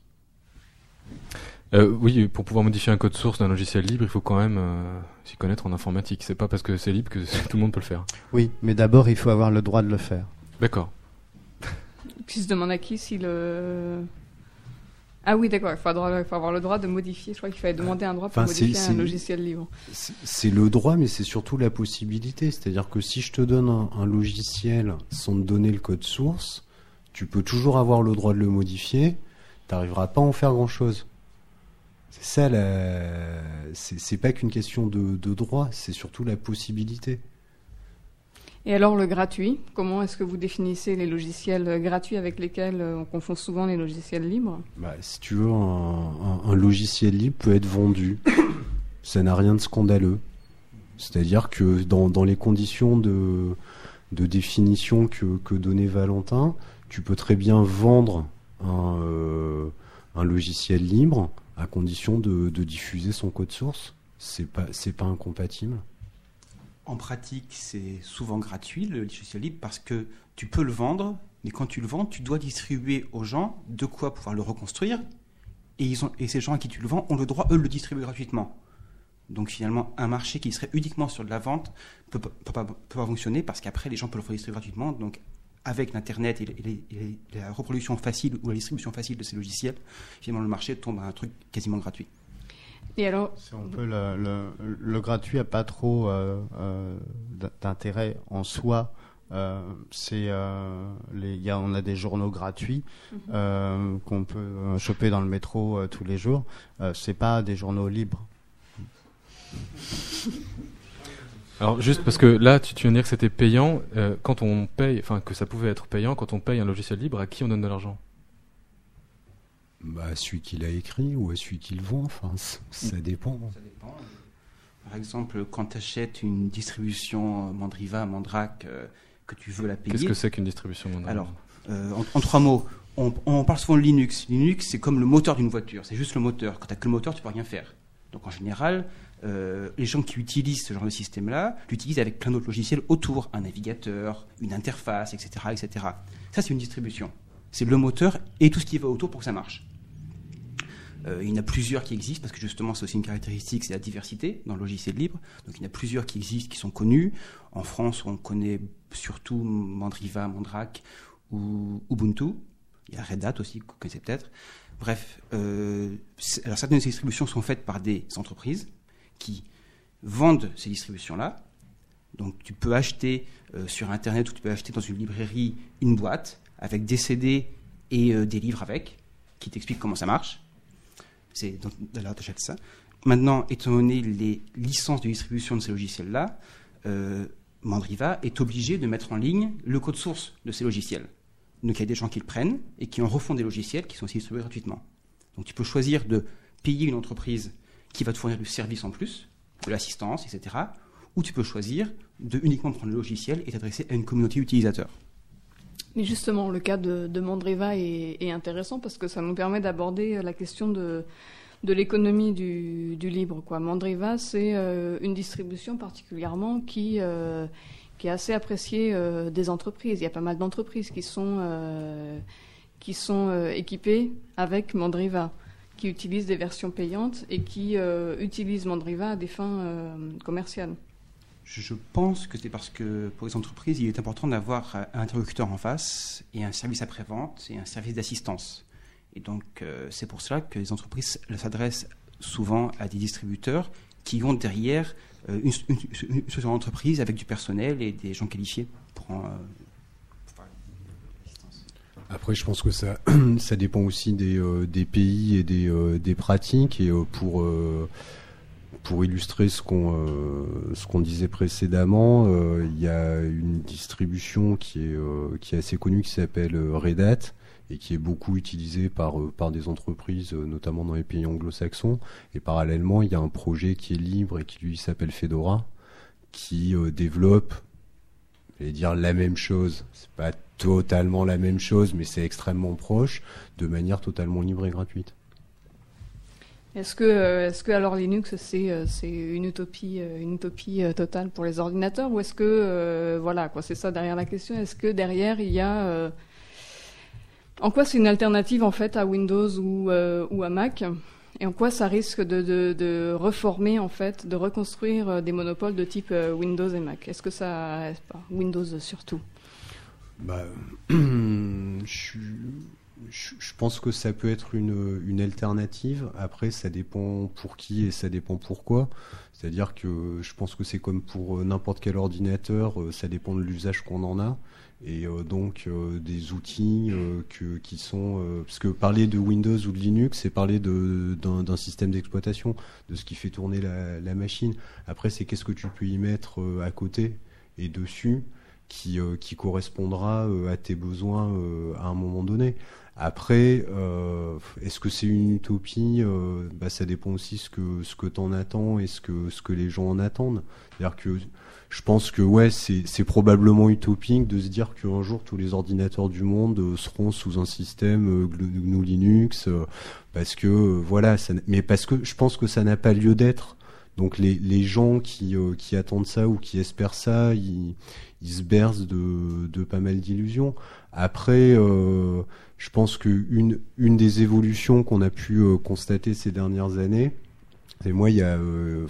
Speaker 1: Oui, pour pouvoir modifier un code source d'un logiciel libre, il faut quand même s'y connaître en informatique. C'est pas parce que c'est libre que tout le monde peut le faire.
Speaker 4: Oui, mais d'abord, il faut avoir le droit de le faire.
Speaker 1: D'accord.
Speaker 2: Qui se demande à qui si le... Ah oui, d'accord, il faut avoir le droit de modifier. Je crois qu'il fallait demander un droit pour modifier un logiciel libre.
Speaker 3: C'est le droit, mais c'est surtout la possibilité. C'est-à-dire que si je te donne un logiciel sans te donner le code source, tu peux toujours avoir le droit de le modifier. Tu n'arriveras pas à en faire grand-chose. C'est ça, c'est pas qu'une question de droit, c'est surtout la possibilité.
Speaker 2: Et alors le gratuit, comment est-ce que vous définissez les logiciels gratuits avec lesquels on confond souvent les logiciels libres ?
Speaker 3: Si tu veux, un logiciel libre peut être vendu. Ça n'a rien de scandaleux. C'est-à-dire que dans les conditions de définition que donnait Valentin, tu peux très bien vendre un logiciel libre à condition de diffuser son code source. C'est pas incompatible.
Speaker 5: En pratique, c'est souvent gratuit, le logiciel libre, parce que tu peux le vendre, mais quand tu le vends, tu dois distribuer aux gens de quoi pouvoir le reconstruire, et ces gens à qui tu le vends ont le droit, eux, de le distribuer gratuitement. Donc finalement, un marché qui serait uniquement sur de la vente peut pas fonctionner, parce qu'après, les gens peuvent le redistribuer gratuitement. Donc avec l'Internet et la reproduction facile ou la distribution facile de ces logiciels, finalement, le marché tombe à un truc quasiment gratuit.
Speaker 2: Et alors,
Speaker 4: le gratuit n'a pas trop d'intérêt en soi. On a des journaux gratuits qu'on peut choper dans le métro tous les jours. C'est pas des journaux libres.
Speaker 1: Alors juste parce que là, tu viens de dire que c'était payant. Quand on paye, enfin que ça pouvait être payant, quand on paye un logiciel libre, à qui on donne de l'argent ?
Speaker 3: À celui qui l'a écrit ou à celui qui le vend, enfin, ça dépend.
Speaker 5: Ça dépend. Par exemple, quand tu achètes une distribution Mandriva, Mandrake, que tu veux la payer...
Speaker 1: Qu'est-ce que c'est qu'une distribution Mandriva ?
Speaker 5: Alors, en 3 mots, on parle souvent de Linux. Linux, c'est comme le moteur d'une voiture, c'est juste le moteur. Quand tu n'as que le moteur, tu ne peux rien faire. Donc en général, les gens qui utilisent ce genre de système-là l'utilisent avec plein d'autres logiciels autour, un navigateur, une interface, etc. etc. Ça, c'est une distribution. C'est le moteur et tout ce qui va autour pour que ça marche. Il y en a plusieurs qui existent, parce que justement, c'est aussi une caractéristique, c'est la diversité dans le logiciel libre. Donc il y en a plusieurs qui existent, qui sont connus. En France, on connaît surtout Mandriva, Mandrake ou Ubuntu. Il y a Red Hat aussi, que vous connaissez peut-être. Bref, alors certaines distributions sont faites par des entreprises qui vendent ces distributions-là. Donc tu peux acheter sur Internet ou tu peux acheter dans une librairie une boîte avec des CD et des livres avec, qui t'expliquent comment ça marche. Donc là, tu achètes ça. Maintenant, étant donné les licences de distribution de ces logiciels-là, Mandriva est obligé de mettre en ligne le code source de ces logiciels. Donc il y a des gens qui le prennent et qui en refont des logiciels qui sont aussi distribués gratuitement. Donc tu peux choisir de payer une entreprise qui va te fournir du service en plus, de l'assistance, etc. Ou tu peux choisir de uniquement prendre le logiciel et t'adresser à une communauté d'utilisateurs.
Speaker 2: Mais justement, le cas de Mandriva est intéressant parce que ça nous permet d'aborder la question de l'économie du libre, quoi. Mandriva, c'est une distribution particulièrement qui est assez appréciée des entreprises. Il y a pas mal d'entreprises qui sont équipées avec Mandriva, qui utilisent des versions payantes et qui utilisent Mandriva à des fins commerciales.
Speaker 5: Je pense que c'est parce que pour les entreprises, il est important d'avoir un interlocuteur en face et un service après-vente et un service d'assistance. Et donc, c'est pour cela que les entreprises s'adressent souvent à des distributeurs qui ont derrière une solution d'entreprise avec du personnel et des gens qualifiés pour faire l'assistance.
Speaker 3: Après, je pense que ça dépend aussi des pays et des pratiques. Et pour illustrer ce qu'on disait précédemment, il y a une distribution qui est assez connue qui s'appelle Red Hat et qui est beaucoup utilisée par des entreprises, notamment dans les pays anglo-saxons. Et parallèlement, il y a un projet qui est libre et qui lui s'appelle Fedora, qui développe, je vais dire la même chose. C'est pas totalement la même chose, mais c'est extrêmement proche, de manière totalement libre et gratuite.
Speaker 2: Est-ce que alors Linux c'est une utopie totale pour les ordinateurs, ou est-ce que voilà quoi, c'est ça derrière la question. Est-ce que derrière il y a en quoi c'est une alternative en fait à Windows ou à Mac, et en quoi ça risque de reformer en fait, de reconstruire des monopoles de type Windows et Mac. Est-ce que ça Windows surtout?
Speaker 3: Je pense que ça peut être une alternative. Après, ça dépend pour qui et ça dépend pourquoi. C'est-à-dire que je pense que c'est comme pour n'importe quel ordinateur, ça dépend de l'usage qu'on en a. Et donc des outils qui sont... parce que parler de Windows ou de Linux, c'est parler d'un système d'exploitation, de ce qui fait tourner la machine. Après, c'est qu'est-ce que tu peux y mettre à côté et dessus qui correspondra à tes besoins à un moment donné. Après, est-ce que c'est une utopie? Ça dépend aussi ce que t'en attends et ce que les gens en attendent. C'est-à-dire que je pense que ouais, c'est probablement utopique de se dire qu'un jour tous les ordinateurs du monde seront sous un système GNU Linux, parce que voilà, mais parce que je pense que ça n'a pas lieu d'être. Donc les gens qui attendent ça ou qui espèrent ça, ils se bercent de pas mal d'illusions. Après, je pense que une des évolutions qu'on a pu constater ces dernières années, et moi il y a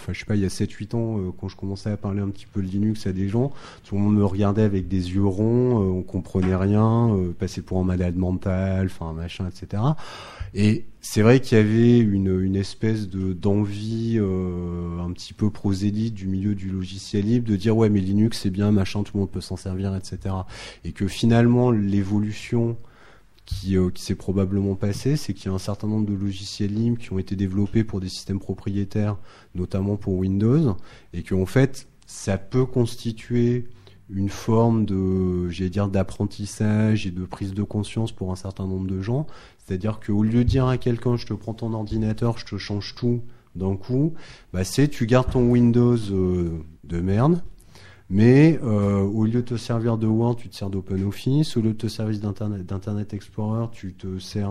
Speaker 3: 7-8 ans, quand je commençais à parler un petit peu de Linux à des gens, tout le monde me regardait avec des yeux ronds, on comprenait rien, passait pour un malade mental, enfin machin, etc. Et c'est vrai qu'il y avait une espèce d'envie un petit peu prosélyte du milieu du logiciel libre de dire ouais mais Linux c'est bien, machin, tout le monde peut s'en servir, etc. Et que finalement l'évolution qui s'est probablement passée, c'est qu'il y a un certain nombre de logiciels libres qui ont été développés pour des systèmes propriétaires, notamment pour Windows, et qu'en fait ça peut constituer une forme d'apprentissage et de prise de conscience pour un certain nombre de gens. C'est-à-dire qu'au lieu de dire à quelqu'un je te prends ton ordinateur, je te change tout d'un coup, tu gardes ton Windows de merde, mais au lieu de te servir de Word, tu te sers d'OpenOffice, au lieu de te servir d'Internet Explorer, tu te sers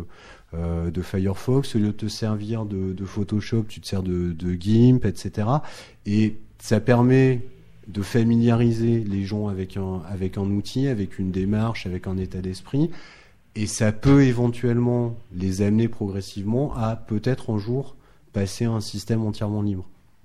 Speaker 3: de Firefox, au lieu de te servir de Photoshop, tu te sers de GIMP, etc. Et ça permet de familiariser les gens avec un outil, avec une démarche, avec un état d'esprit. Et ça peut éventuellement les amener progressivement à peut-être un jour passer à un système entièrement libre.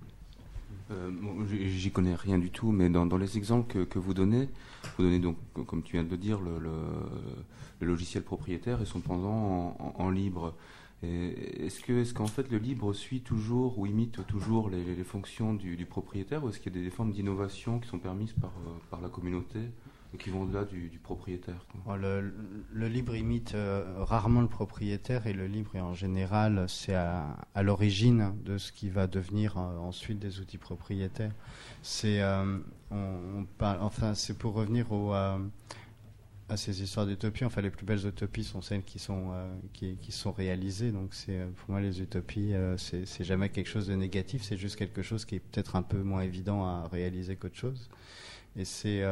Speaker 9: J'y connais rien du tout, mais dans les exemples que vous donnez donc, comme tu viens de le dire, le logiciel propriétaire et son pendant en libre. Est-ce qu'en fait le libre suit toujours ou imite toujours les fonctions du propriétaire, ou est-ce qu'il y a des formes d'innovation qui sont permises par la communauté et qui vont au-delà du propriétaire, quoi?
Speaker 4: Le libre imite rarement le propriétaire, et le libre en général c'est à l'origine de ce qui va devenir ensuite des outils propriétaires. C'est c'est pour revenir à ces histoires d'utopie. Enfin, les plus belles utopies sont celles qui sont réalisées. Donc, pour moi, les utopies, c'est jamais quelque chose de négatif. C'est juste quelque chose qui est peut-être un peu moins évident à réaliser qu'autre chose. Et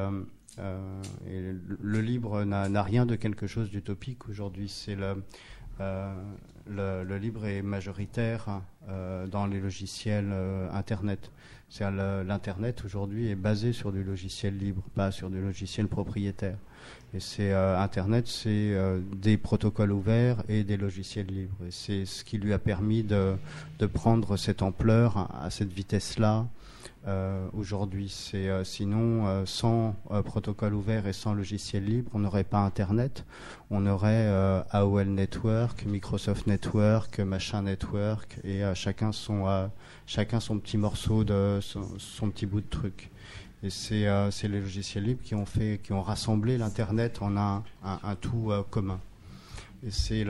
Speaker 4: et le libre n'a rien de quelque chose d'utopique aujourd'hui. le libre est majoritaire dans les logiciels Internet. L'Internet aujourd'hui est basé sur du logiciel libre, pas sur du logiciel propriétaire. Et Internet, c'est des protocoles ouverts et des logiciels libres. Et c'est ce qui lui a permis de prendre cette ampleur à cette vitesse-là. Aujourd'hui, sinon, sans protocole ouvert et sans logiciel libre, on n'aurait pas Internet. On aurait AOL Network, Microsoft Network, machin Network, et chacun son petit morceau son petit bout de truc. Et c'est les logiciels libres qui ont rassemblé l'Internet en un tout commun. Et c'est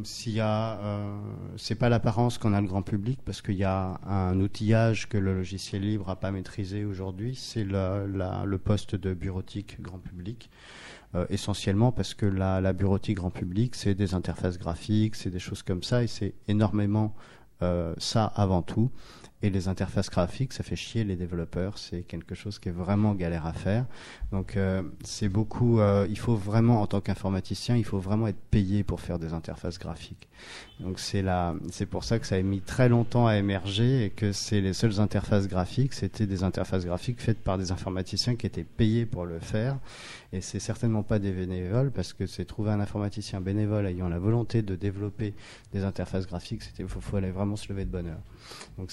Speaker 4: pas l'apparence qu'on a le grand public, parce qu'il y a un outillage que le logiciel libre n'a pas maîtrisé aujourd'hui, c'est le poste de bureautique grand public. Essentiellement parce que la bureautique grand public, c'est des interfaces graphiques, c'est des choses comme ça, et c'est énormément ça avant tout. Et les interfaces graphiques, ça fait chier les développeurs, c'est quelque chose qui est vraiment galère à faire. Donc c'est beaucoup, il faut vraiment, en tant qu'informaticien, il faut vraiment être payé pour faire des interfaces graphiques. Donc c'est pour ça que ça a mis très longtemps à émerger, et que c'est les seules interfaces graphiques, c'était des interfaces graphiques faites par des informaticiens qui étaient payés pour le faire. Et c'est certainement pas des bénévoles, parce que c'est trouver un informaticien bénévole ayant la volonté de développer des interfaces graphiques, faut aller vraiment se lever de bonne heure. Donc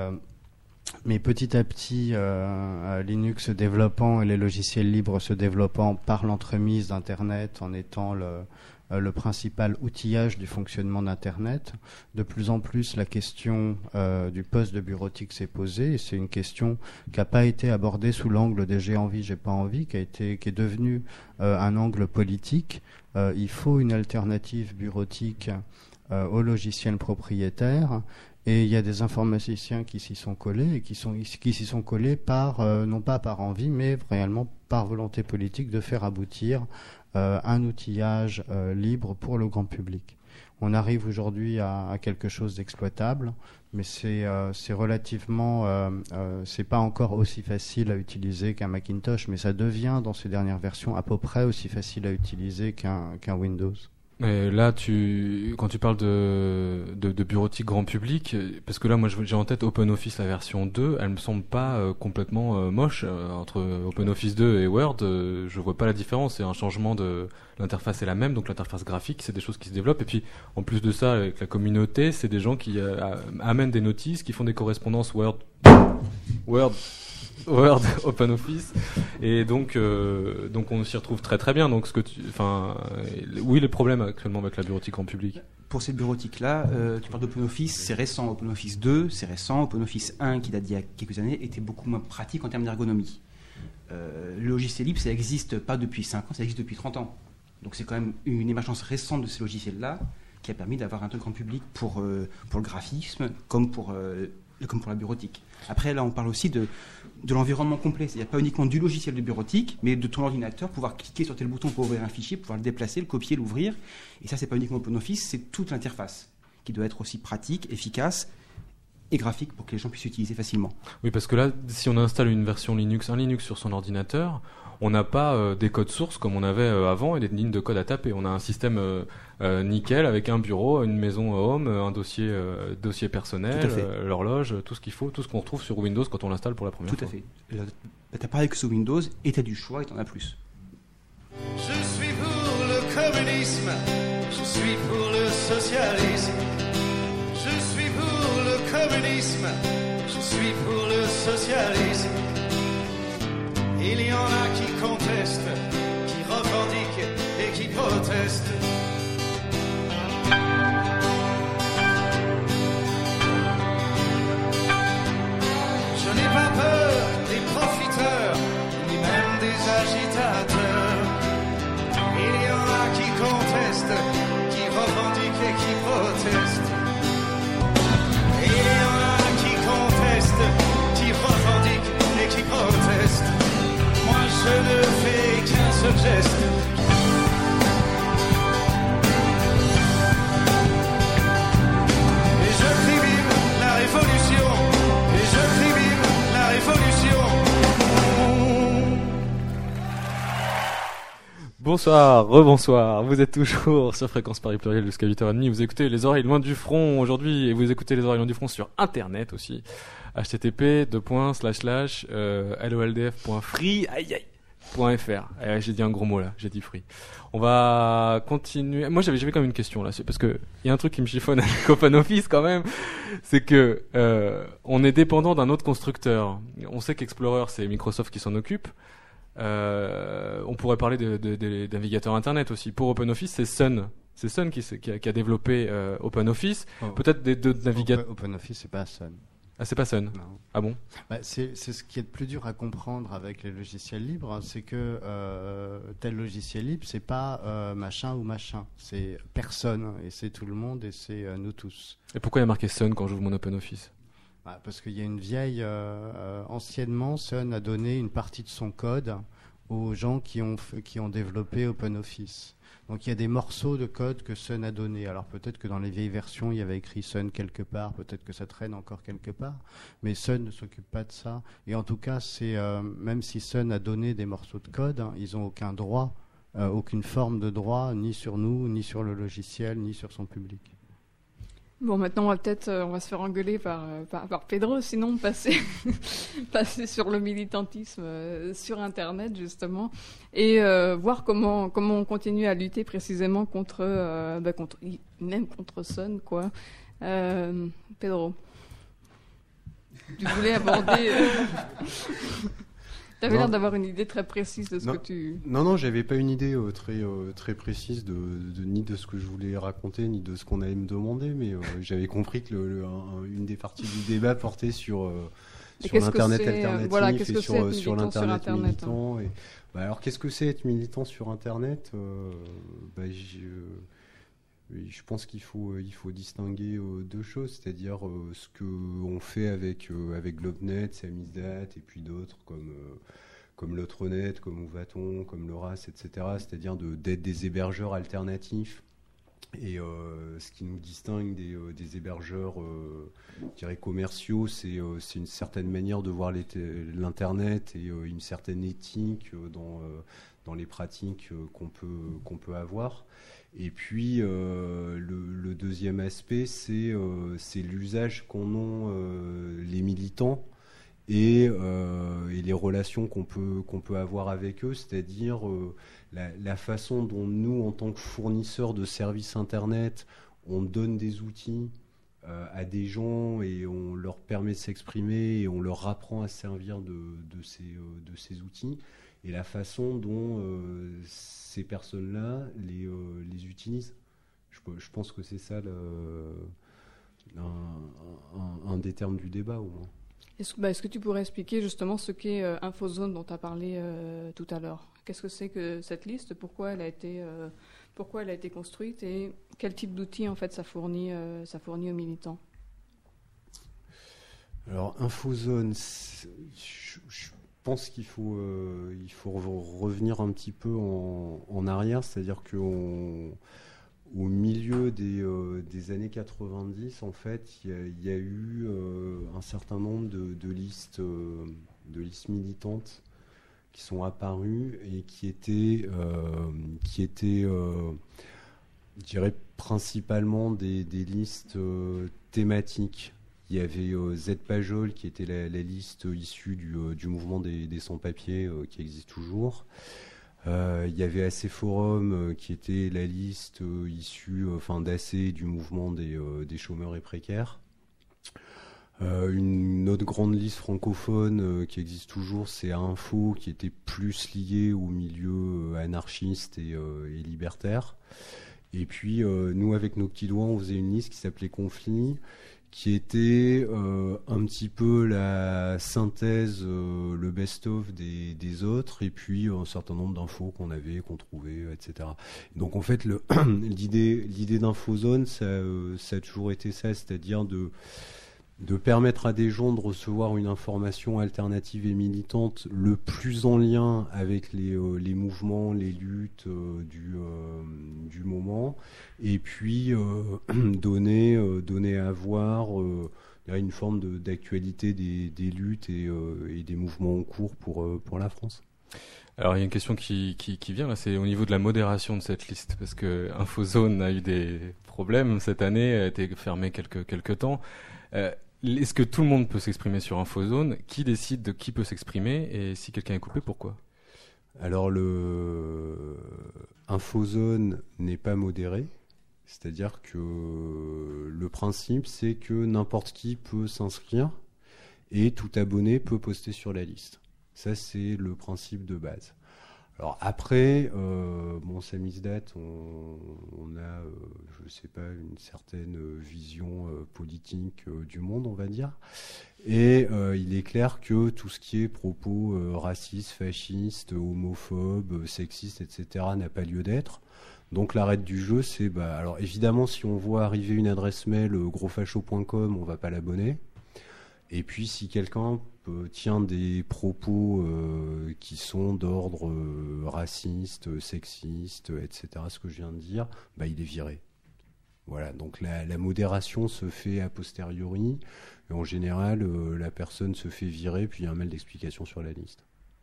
Speaker 4: mais petit à petit, Linux se développant et les logiciels libres se développant par l'entremise d'Internet, en étant le principal outillage du fonctionnement d'Internet, de plus en plus la question du poste de bureautique s'est posée, et c'est une question qui n'a pas été abordée sous l'angle des j'ai envie, j'ai pas envie, qui est devenue un angle politique. Il faut une alternative bureautique au logiciel propriétaire. Et il y a des informaticiens qui s'y sont collés, et qui s'y sont collés non pas par envie, mais réellement par volonté politique de faire aboutir un outillage libre pour le grand public. On arrive aujourd'hui à quelque chose d'exploitable, mais c'est relativement, c'est pas encore aussi facile à utiliser qu'un Macintosh, mais ça devient dans ces dernières versions à peu près aussi facile à utiliser qu'un Windows.
Speaker 1: Mais là, quand tu parles de bureautique grand public, parce que là, moi, j'ai en tête OpenOffice la version 2, elle me semble pas complètement moche. Entre OpenOffice 2 et Word, je vois pas la différence. C'est un changement l'interface est la même, donc l'interface graphique, c'est des choses qui se développent. Et puis, en plus de ça, avec la communauté, c'est des gens qui amènent des notices, qui font des correspondances Word, OpenOffice, et donc on s'y retrouve très très bien. Donc oui, les problèmes actuellement avec la bureautique en public.
Speaker 5: Pour cette bureautique-là, tu parles d'OpenOffice, c'est récent. OpenOffice 2, c'est récent. OpenOffice 1, qui date d'il y a quelques années, était beaucoup moins pratique en termes d'ergonomie. Le logiciel libre, ça n'existe pas depuis 5 ans, ça existe depuis 30 ans. Donc c'est quand même une émergence récente de ces logiciels-là qui a permis d'avoir un truc grand public pour le graphisme comme pour la bureautique. Après, là, on parle aussi de l'environnement complet. C'est-à-dire pas uniquement du logiciel de bureautique, mais de ton ordinateur, pouvoir cliquer sur tel bouton pour ouvrir un fichier, pouvoir le déplacer, le copier, l'ouvrir. Et ça, c'est pas uniquement OpenOffice, c'est toute l'interface qui doit être aussi pratique, efficace et graphique pour que les gens puissent l'utiliser facilement.
Speaker 1: Oui, parce que là, si on installe une version Linux, un Linux sur son ordinateur, on n'a pas des codes sources comme on avait avant et des lignes de code à taper. On a un système nickel avec un bureau, une maison home, un dossier personnel, l'horloge, tout ce qu'il faut, tout ce qu'on retrouve sur Windows quand on l'installe pour la première fois.
Speaker 5: Tout à fait. T'as pareil que sur Windows et t'as du choix et t'en as plus.
Speaker 10: Je suis pour le communisme, je suis pour le socialisme. Je suis pour le communisme, je suis pour le socialisme. Il y en a qui contestent, qui revendiquent et qui protestent. Je n'ai pas peur des profiteurs, ni même des agitateurs. Il y en a qui contestent, qui revendiquent et qui protestent. Il y en a qui contestent, qui revendiquent et qui protestent. Moi je ne fais qu'un seul geste.
Speaker 1: Bonsoir, rebonsoir. Vous êtes toujours sur Fréquence Paris Pluriel jusqu'à 8h30. Vous écoutez Les Oreilles Loin du Front aujourd'hui et vous écoutez Les Oreilles Loin du Front sur Internet aussi. http://loldf.free.fr. J'ai dit un gros mot là, j'ai dit free. On va continuer. Moi j'avais quand même une question là, parce que il y a un truc qui me chiffonne avec OpenOffice quand même, c'est que on est dépendant d'un autre constructeur. On sait qu'Explorer c'est Microsoft qui s'en occupe. On pourrait parler des navigateurs internet aussi. Pour OpenOffice, c'est Sun. C'est Sun qui a développé OpenOffice. Peut-être des deux navigateurs.
Speaker 4: OpenOffice, c'est pas Sun.
Speaker 1: Ah, c'est pas Sun.
Speaker 4: Non.
Speaker 1: Ah bon?
Speaker 4: C'est ce qui est le plus dur à comprendre avec les logiciels libres, hein, c'est que tel logiciel libre, c'est pas machin ou machin, c'est personne, et c'est tout le monde, et c'est nous tous.
Speaker 1: Et pourquoi il y a marqué Sun quand j'ouvre mon OpenOffice?
Speaker 4: Parce qu'il y a une vieille... anciennement, Sun a donné une partie de son code aux gens qui ont développé OpenOffice. Donc il y a des morceaux de code que Sun a donné. Alors peut-être que dans les vieilles versions, il y avait écrit Sun quelque part, peut-être que ça traîne encore quelque part, mais Sun ne s'occupe pas de ça. Et en tout cas, même si Sun a donné des morceaux de code, hein, ils n'ont aucun droit, aucune forme de droit, ni sur nous, ni sur le logiciel, ni sur son public.
Speaker 2: Bon, maintenant, on va se faire engueuler par Pedro, sinon passer sur le militantisme sur Internet, justement, et voir comment on continue à lutter précisément contre Sun, quoi. Pedro, tu voulais aborder... Tu avais l'air d'avoir une idée très précise de ce que tu...
Speaker 3: Non, j'avais pas une idée très précise ni de ce que je voulais raconter, ni de ce qu'on allait me demander, mais j'avais compris que une des parties du débat portait sur l'Internet alternatif et sur l'Internet militant. Alors, qu'est-ce que c'est être militant sur Internet? Je pense qu'il faut distinguer deux choses, c'est-à-dire ce qu'on fait avec GlobeNet, Samizdat et puis d'autres comme l'Autronet, comme Ouvaton, comme l'Horace, etc. C'est-à-dire d'être des hébergeurs alternatifs. Et ce qui nous distingue des hébergeurs je dirais commerciaux, c'est une certaine manière de voir l'Internet et une certaine éthique dans les pratiques qu'on peut avoir. Et puis le deuxième aspect, c'est l'usage qu'en ont les militants et les relations qu'on peut avoir avec eux, c'est-à-dire la façon dont nous, en tant que fournisseurs de services Internet, on donne des outils à des gens et on leur permet de s'exprimer et on leur apprend à se servir de ces outils, et la façon dont ces personnes-là les utilisent. Je pense que c'est ça un des termes du débat, au moins.
Speaker 2: Est-ce que tu pourrais expliquer justement ce qu'est InfoZone dont tu as parlé tout à l'heure? Qu'est-ce que c'est que cette liste? Pourquoi elle a été construite et quel type d'outils en fait ça fournit aux militants? Alors
Speaker 3: InfoZone, je pense qu'il faut revenir un petit peu en arrière, c'est-à-dire qu'au milieu des années 90, en fait, il y a eu un certain nombre de listes militantes qui sont apparues et qui étaient je dirais, principalement des listes thématiques. Il y avait Z-Pajol qui était la liste issue du mouvement des sans-papiers qui existe toujours. Il y avait AC Forum qui était la liste issue d'AC du mouvement des chômeurs et précaires. Une autre grande liste francophone qui existe toujours, c'est Info, qui était plus liée au milieu anarchiste et libertaire. Et puis nous, avec nos petits doigts, on faisait une liste qui s'appelait Conflit, qui était un petit peu la synthèse, le best-of des autres, et puis un certain nombre d'infos qu'on trouvait, etc. Donc en fait, l'idée d'InfoZone, ça a toujours été ça, c'est-à-dire de permettre à des gens de recevoir une information alternative et militante le plus en lien avec les mouvements, les luttes du moment, et puis donner à voir une forme d'actualité des luttes et des mouvements en cours pour la France.
Speaker 1: Alors il y a une question qui vient là, c'est au niveau de la modération de cette liste, parce que InfoZone a eu des problèmes cette année, a été fermée quelques temps. Est-ce que tout le monde peut s'exprimer sur InfoZone? Qui décide de qui peut s'exprimer? Et si quelqu'un est coupé, pourquoi?
Speaker 3: Alors le InfoZone n'est pas modéré, c'est-à-dire que le principe c'est que n'importe qui peut s'inscrire et tout abonné peut poster sur la liste. Ça, c'est le principe de base. Alors après, samizdat, on a, je sais pas, une certaine vision politique du monde, on va dire. Et il est clair que tout ce qui est propos racistes, fascistes, homophobes, sexistes, etc. n'a pas lieu d'être. Donc la règle du jeu, c'est, alors évidemment, si on voit arriver une adresse mail grosfacho.com, on va pas l'abonner. Et puis si quelqu'un tient des propos qui sont d'ordre raciste, sexiste, etc., ce que je viens de dire, il est viré. Voilà, donc la modération se fait a posteriori, et en général, la personne se fait virer, puis il y a un mail d'explication sur la liste.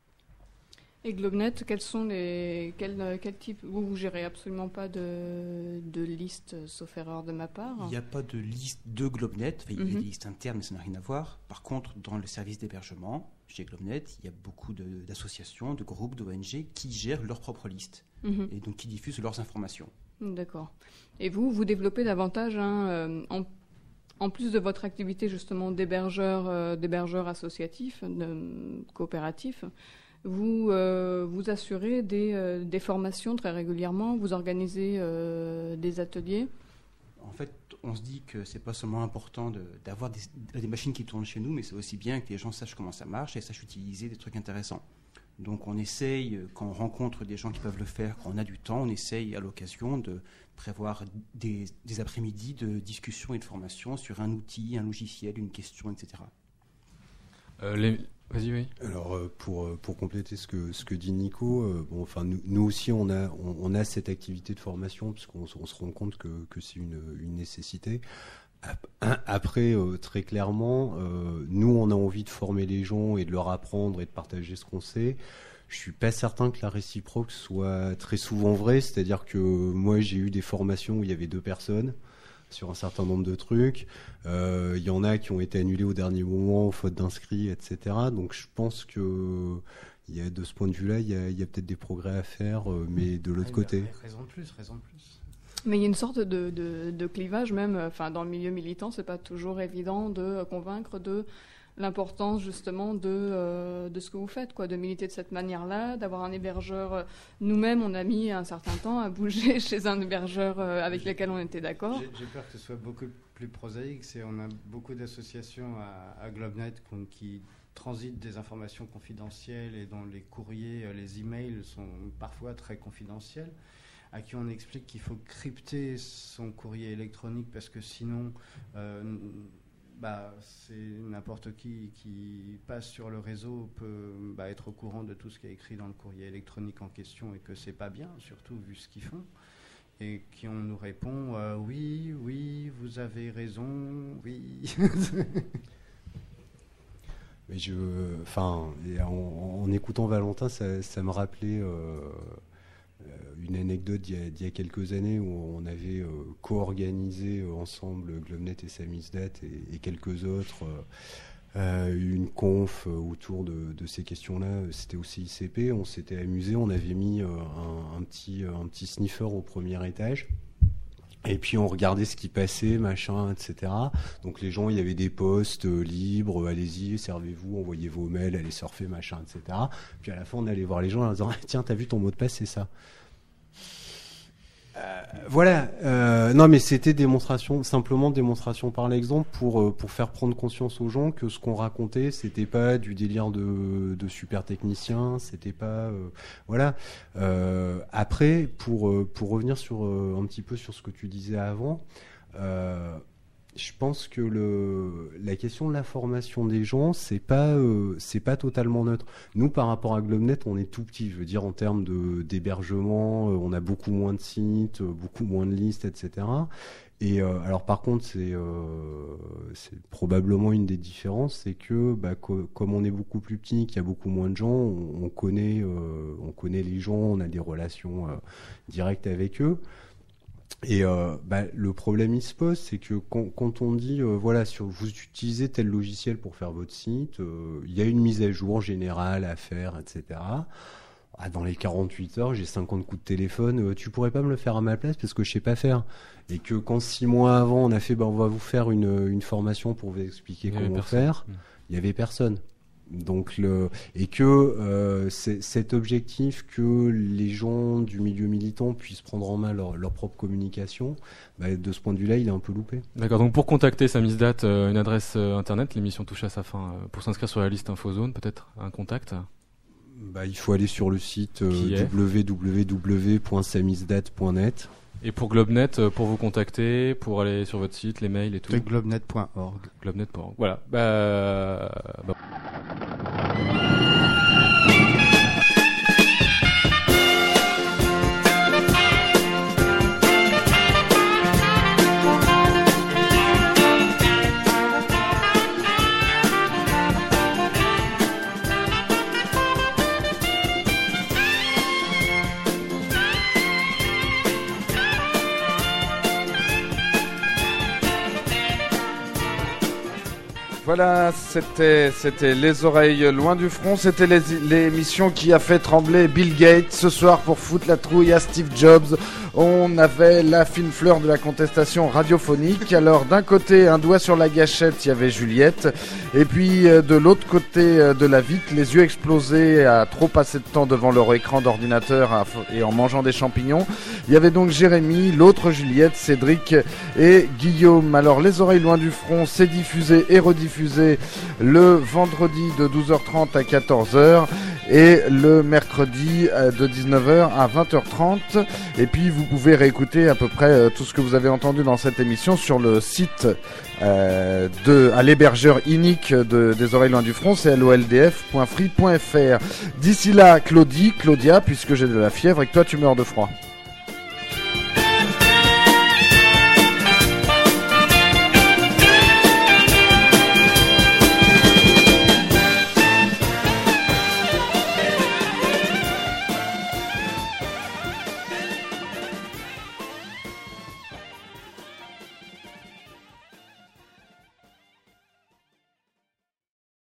Speaker 2: Et GlobeNet, quels sont quel type, vous gérez absolument pas de liste, sauf erreur de ma part?
Speaker 5: Il n'y a pas de liste de GlobeNet, il y a des listes internes, mais ça n'a rien à voir. Par contre, dans le service d'hébergement, chez GlobeNet, il y a beaucoup d'associations, de groupes, d'ONG qui gèrent leur propre liste, et donc qui diffusent leurs informations. D'accord.
Speaker 2: Et vous développez davantage, en plus de votre activité justement d'hébergeur associatif, coopératif, vous assurez des formations très régulièrement, vous organisez des ateliers.
Speaker 5: En fait, on se dit que c'est pas seulement important d'avoir des machines qui tournent chez nous, mais c'est aussi bien que les gens sachent comment ça marche et sachent utiliser des trucs intéressants. Donc on essaye, quand on rencontre des gens qui peuvent le faire, quand on a du temps, on essaye à l'occasion de prévoir des après-midi de discussion et de formation sur un outil, un logiciel, une question, etc.
Speaker 1: Vas-y, oui.
Speaker 3: Alors pour compléter ce que dit Nico, nous aussi on a cette activité de formation puisqu'on se rend compte que c'est une nécessité. Après, très clairement, nous on a envie de former les gens et de leur apprendre et de partager ce qu'on sait. Je suis pas certain que la réciproque soit très souvent vraie, c'est-à-dire que moi j'ai eu des formations où il y avait 2 personnes sur un certain nombre de trucs. Il y en a qui ont été annulés au dernier moment, faute d'inscrits, etc. Donc je pense que de ce point de vue-là, il y a peut-être des progrès à faire, mais de l'autre côté.
Speaker 4: Raison de plus.
Speaker 2: Mais il y a une sorte de clivage même, dans le milieu militant, c'est pas toujours évident de convaincre de l'importance justement de ce que vous faites, de militer de cette manière-là, d'avoir un hébergeur. Nous-mêmes, on a mis un certain temps à bouger chez un hébergeur avec lequel on était d'accord.
Speaker 4: J'ai peur que ce soit beaucoup plus prosaïque. On a beaucoup d'associations à GlobeNet qui transitent des informations confidentielles et dont les courriers, les emails sont parfois très confidentiels, à qui on explique qu'il faut crypter son courrier électronique parce que sinon c'est n'importe qui passe sur le réseau peut être au courant de tout ce qui est écrit dans le courrier électronique en question et que c'est pas bien, surtout vu ce qu'ils font, et qui on nous répond oui, vous avez raison, oui.
Speaker 3: Mais en écoutant Valentin, ça me rappelait une anecdote d'il y a quelques années où on avait co-organisé ensemble GlobeNet et Samizdat et quelques autres une conf autour de ces questions-là. C'était au CICP, on s'était amusé, on avait mis un petit sniffer au premier étage. Et puis on regardait ce qui passait, machin, etc. Donc les gens, il y avait des posts libres, allez-y, servez-vous, envoyez vos mails, allez surfer, machin, etc. Puis à la fin, on allait voir les gens en leur disant tiens, t'as vu ton mot de passe, c'est ça. Non, mais c'était simplement démonstration par l'exemple pour faire prendre conscience aux gens que ce qu'on racontait, c'était pas du délire de super technicien, c'était pas Après, pour revenir un petit peu sur ce que tu disais avant, Je pense que la question de la formation des gens, c'est pas totalement neutre. Nous, par rapport à GlobeNet, on est tout petit. Je veux dire, en termes d'hébergement, on a beaucoup moins de sites, beaucoup moins de listes, etc. Et alors, par contre, c'est probablement une des différences, c'est que comme on est beaucoup plus petit, qu'il y a beaucoup moins de gens, on connaît les gens, on a des relations directes avec eux. Et le problème il se pose, c'est que quand on dit vous utilisez tel logiciel pour faire votre site, il y a une mise à jour générale à faire, etc. Dans les 48 heures, j'ai 50 coups de téléphone, tu pourrais pas me le faire à ma place parce que je sais pas faire. Et que quand 6 mois avant on a fait on va vous faire une formation pour vous expliquer comment faire, il y avait personne. Donc c'est cet objectif que les gens du milieu militant puissent prendre en main leur propre communication, de ce point de vue-là, il est un peu loupé.
Speaker 1: D'accord, donc pour contacter Samizdat, une adresse internet, l'émission touche à sa fin. Pour s'inscrire sur la liste InfoZone, peut-être un contact
Speaker 3: il faut aller sur le site www.samizdat.net.
Speaker 1: Et pour GlobeNet, pour vous contacter, pour aller sur votre site, les mails et tout.
Speaker 4: Globenet.org.
Speaker 1: Globenet.org. Voilà.
Speaker 11: Voilà, c'était Les Oreilles Loin du Front. C'était l'émission qui a fait trembler Bill Gates ce soir pour foutre la trouille à Steve Jobs. On avait la fine fleur de la contestation radiophonique. Alors d'un côté, un doigt sur la gâchette, il y avait Juliette. Et puis de l'autre côté de la vitre, les yeux explosés à trop passer de temps devant leur écran d'ordinateur et en mangeant des champignons, il y avait donc Jérémy, l'autre Juliette, Cédric et Guillaume. Alors Les Oreilles Loin du Front, c'est diffusé et rediffusé le vendredi de 12h30 à 14h et le mercredi de 19h à 20h30. Et puis vous pouvez réécouter à peu près tout ce que vous avez entendu dans cette émission sur le site à l'hébergeur unique des Oreilles Loin du Front, c'est loldf.free.fr. D'ici là, Claudia, puisque j'ai de la fièvre et que toi tu meurs de froid.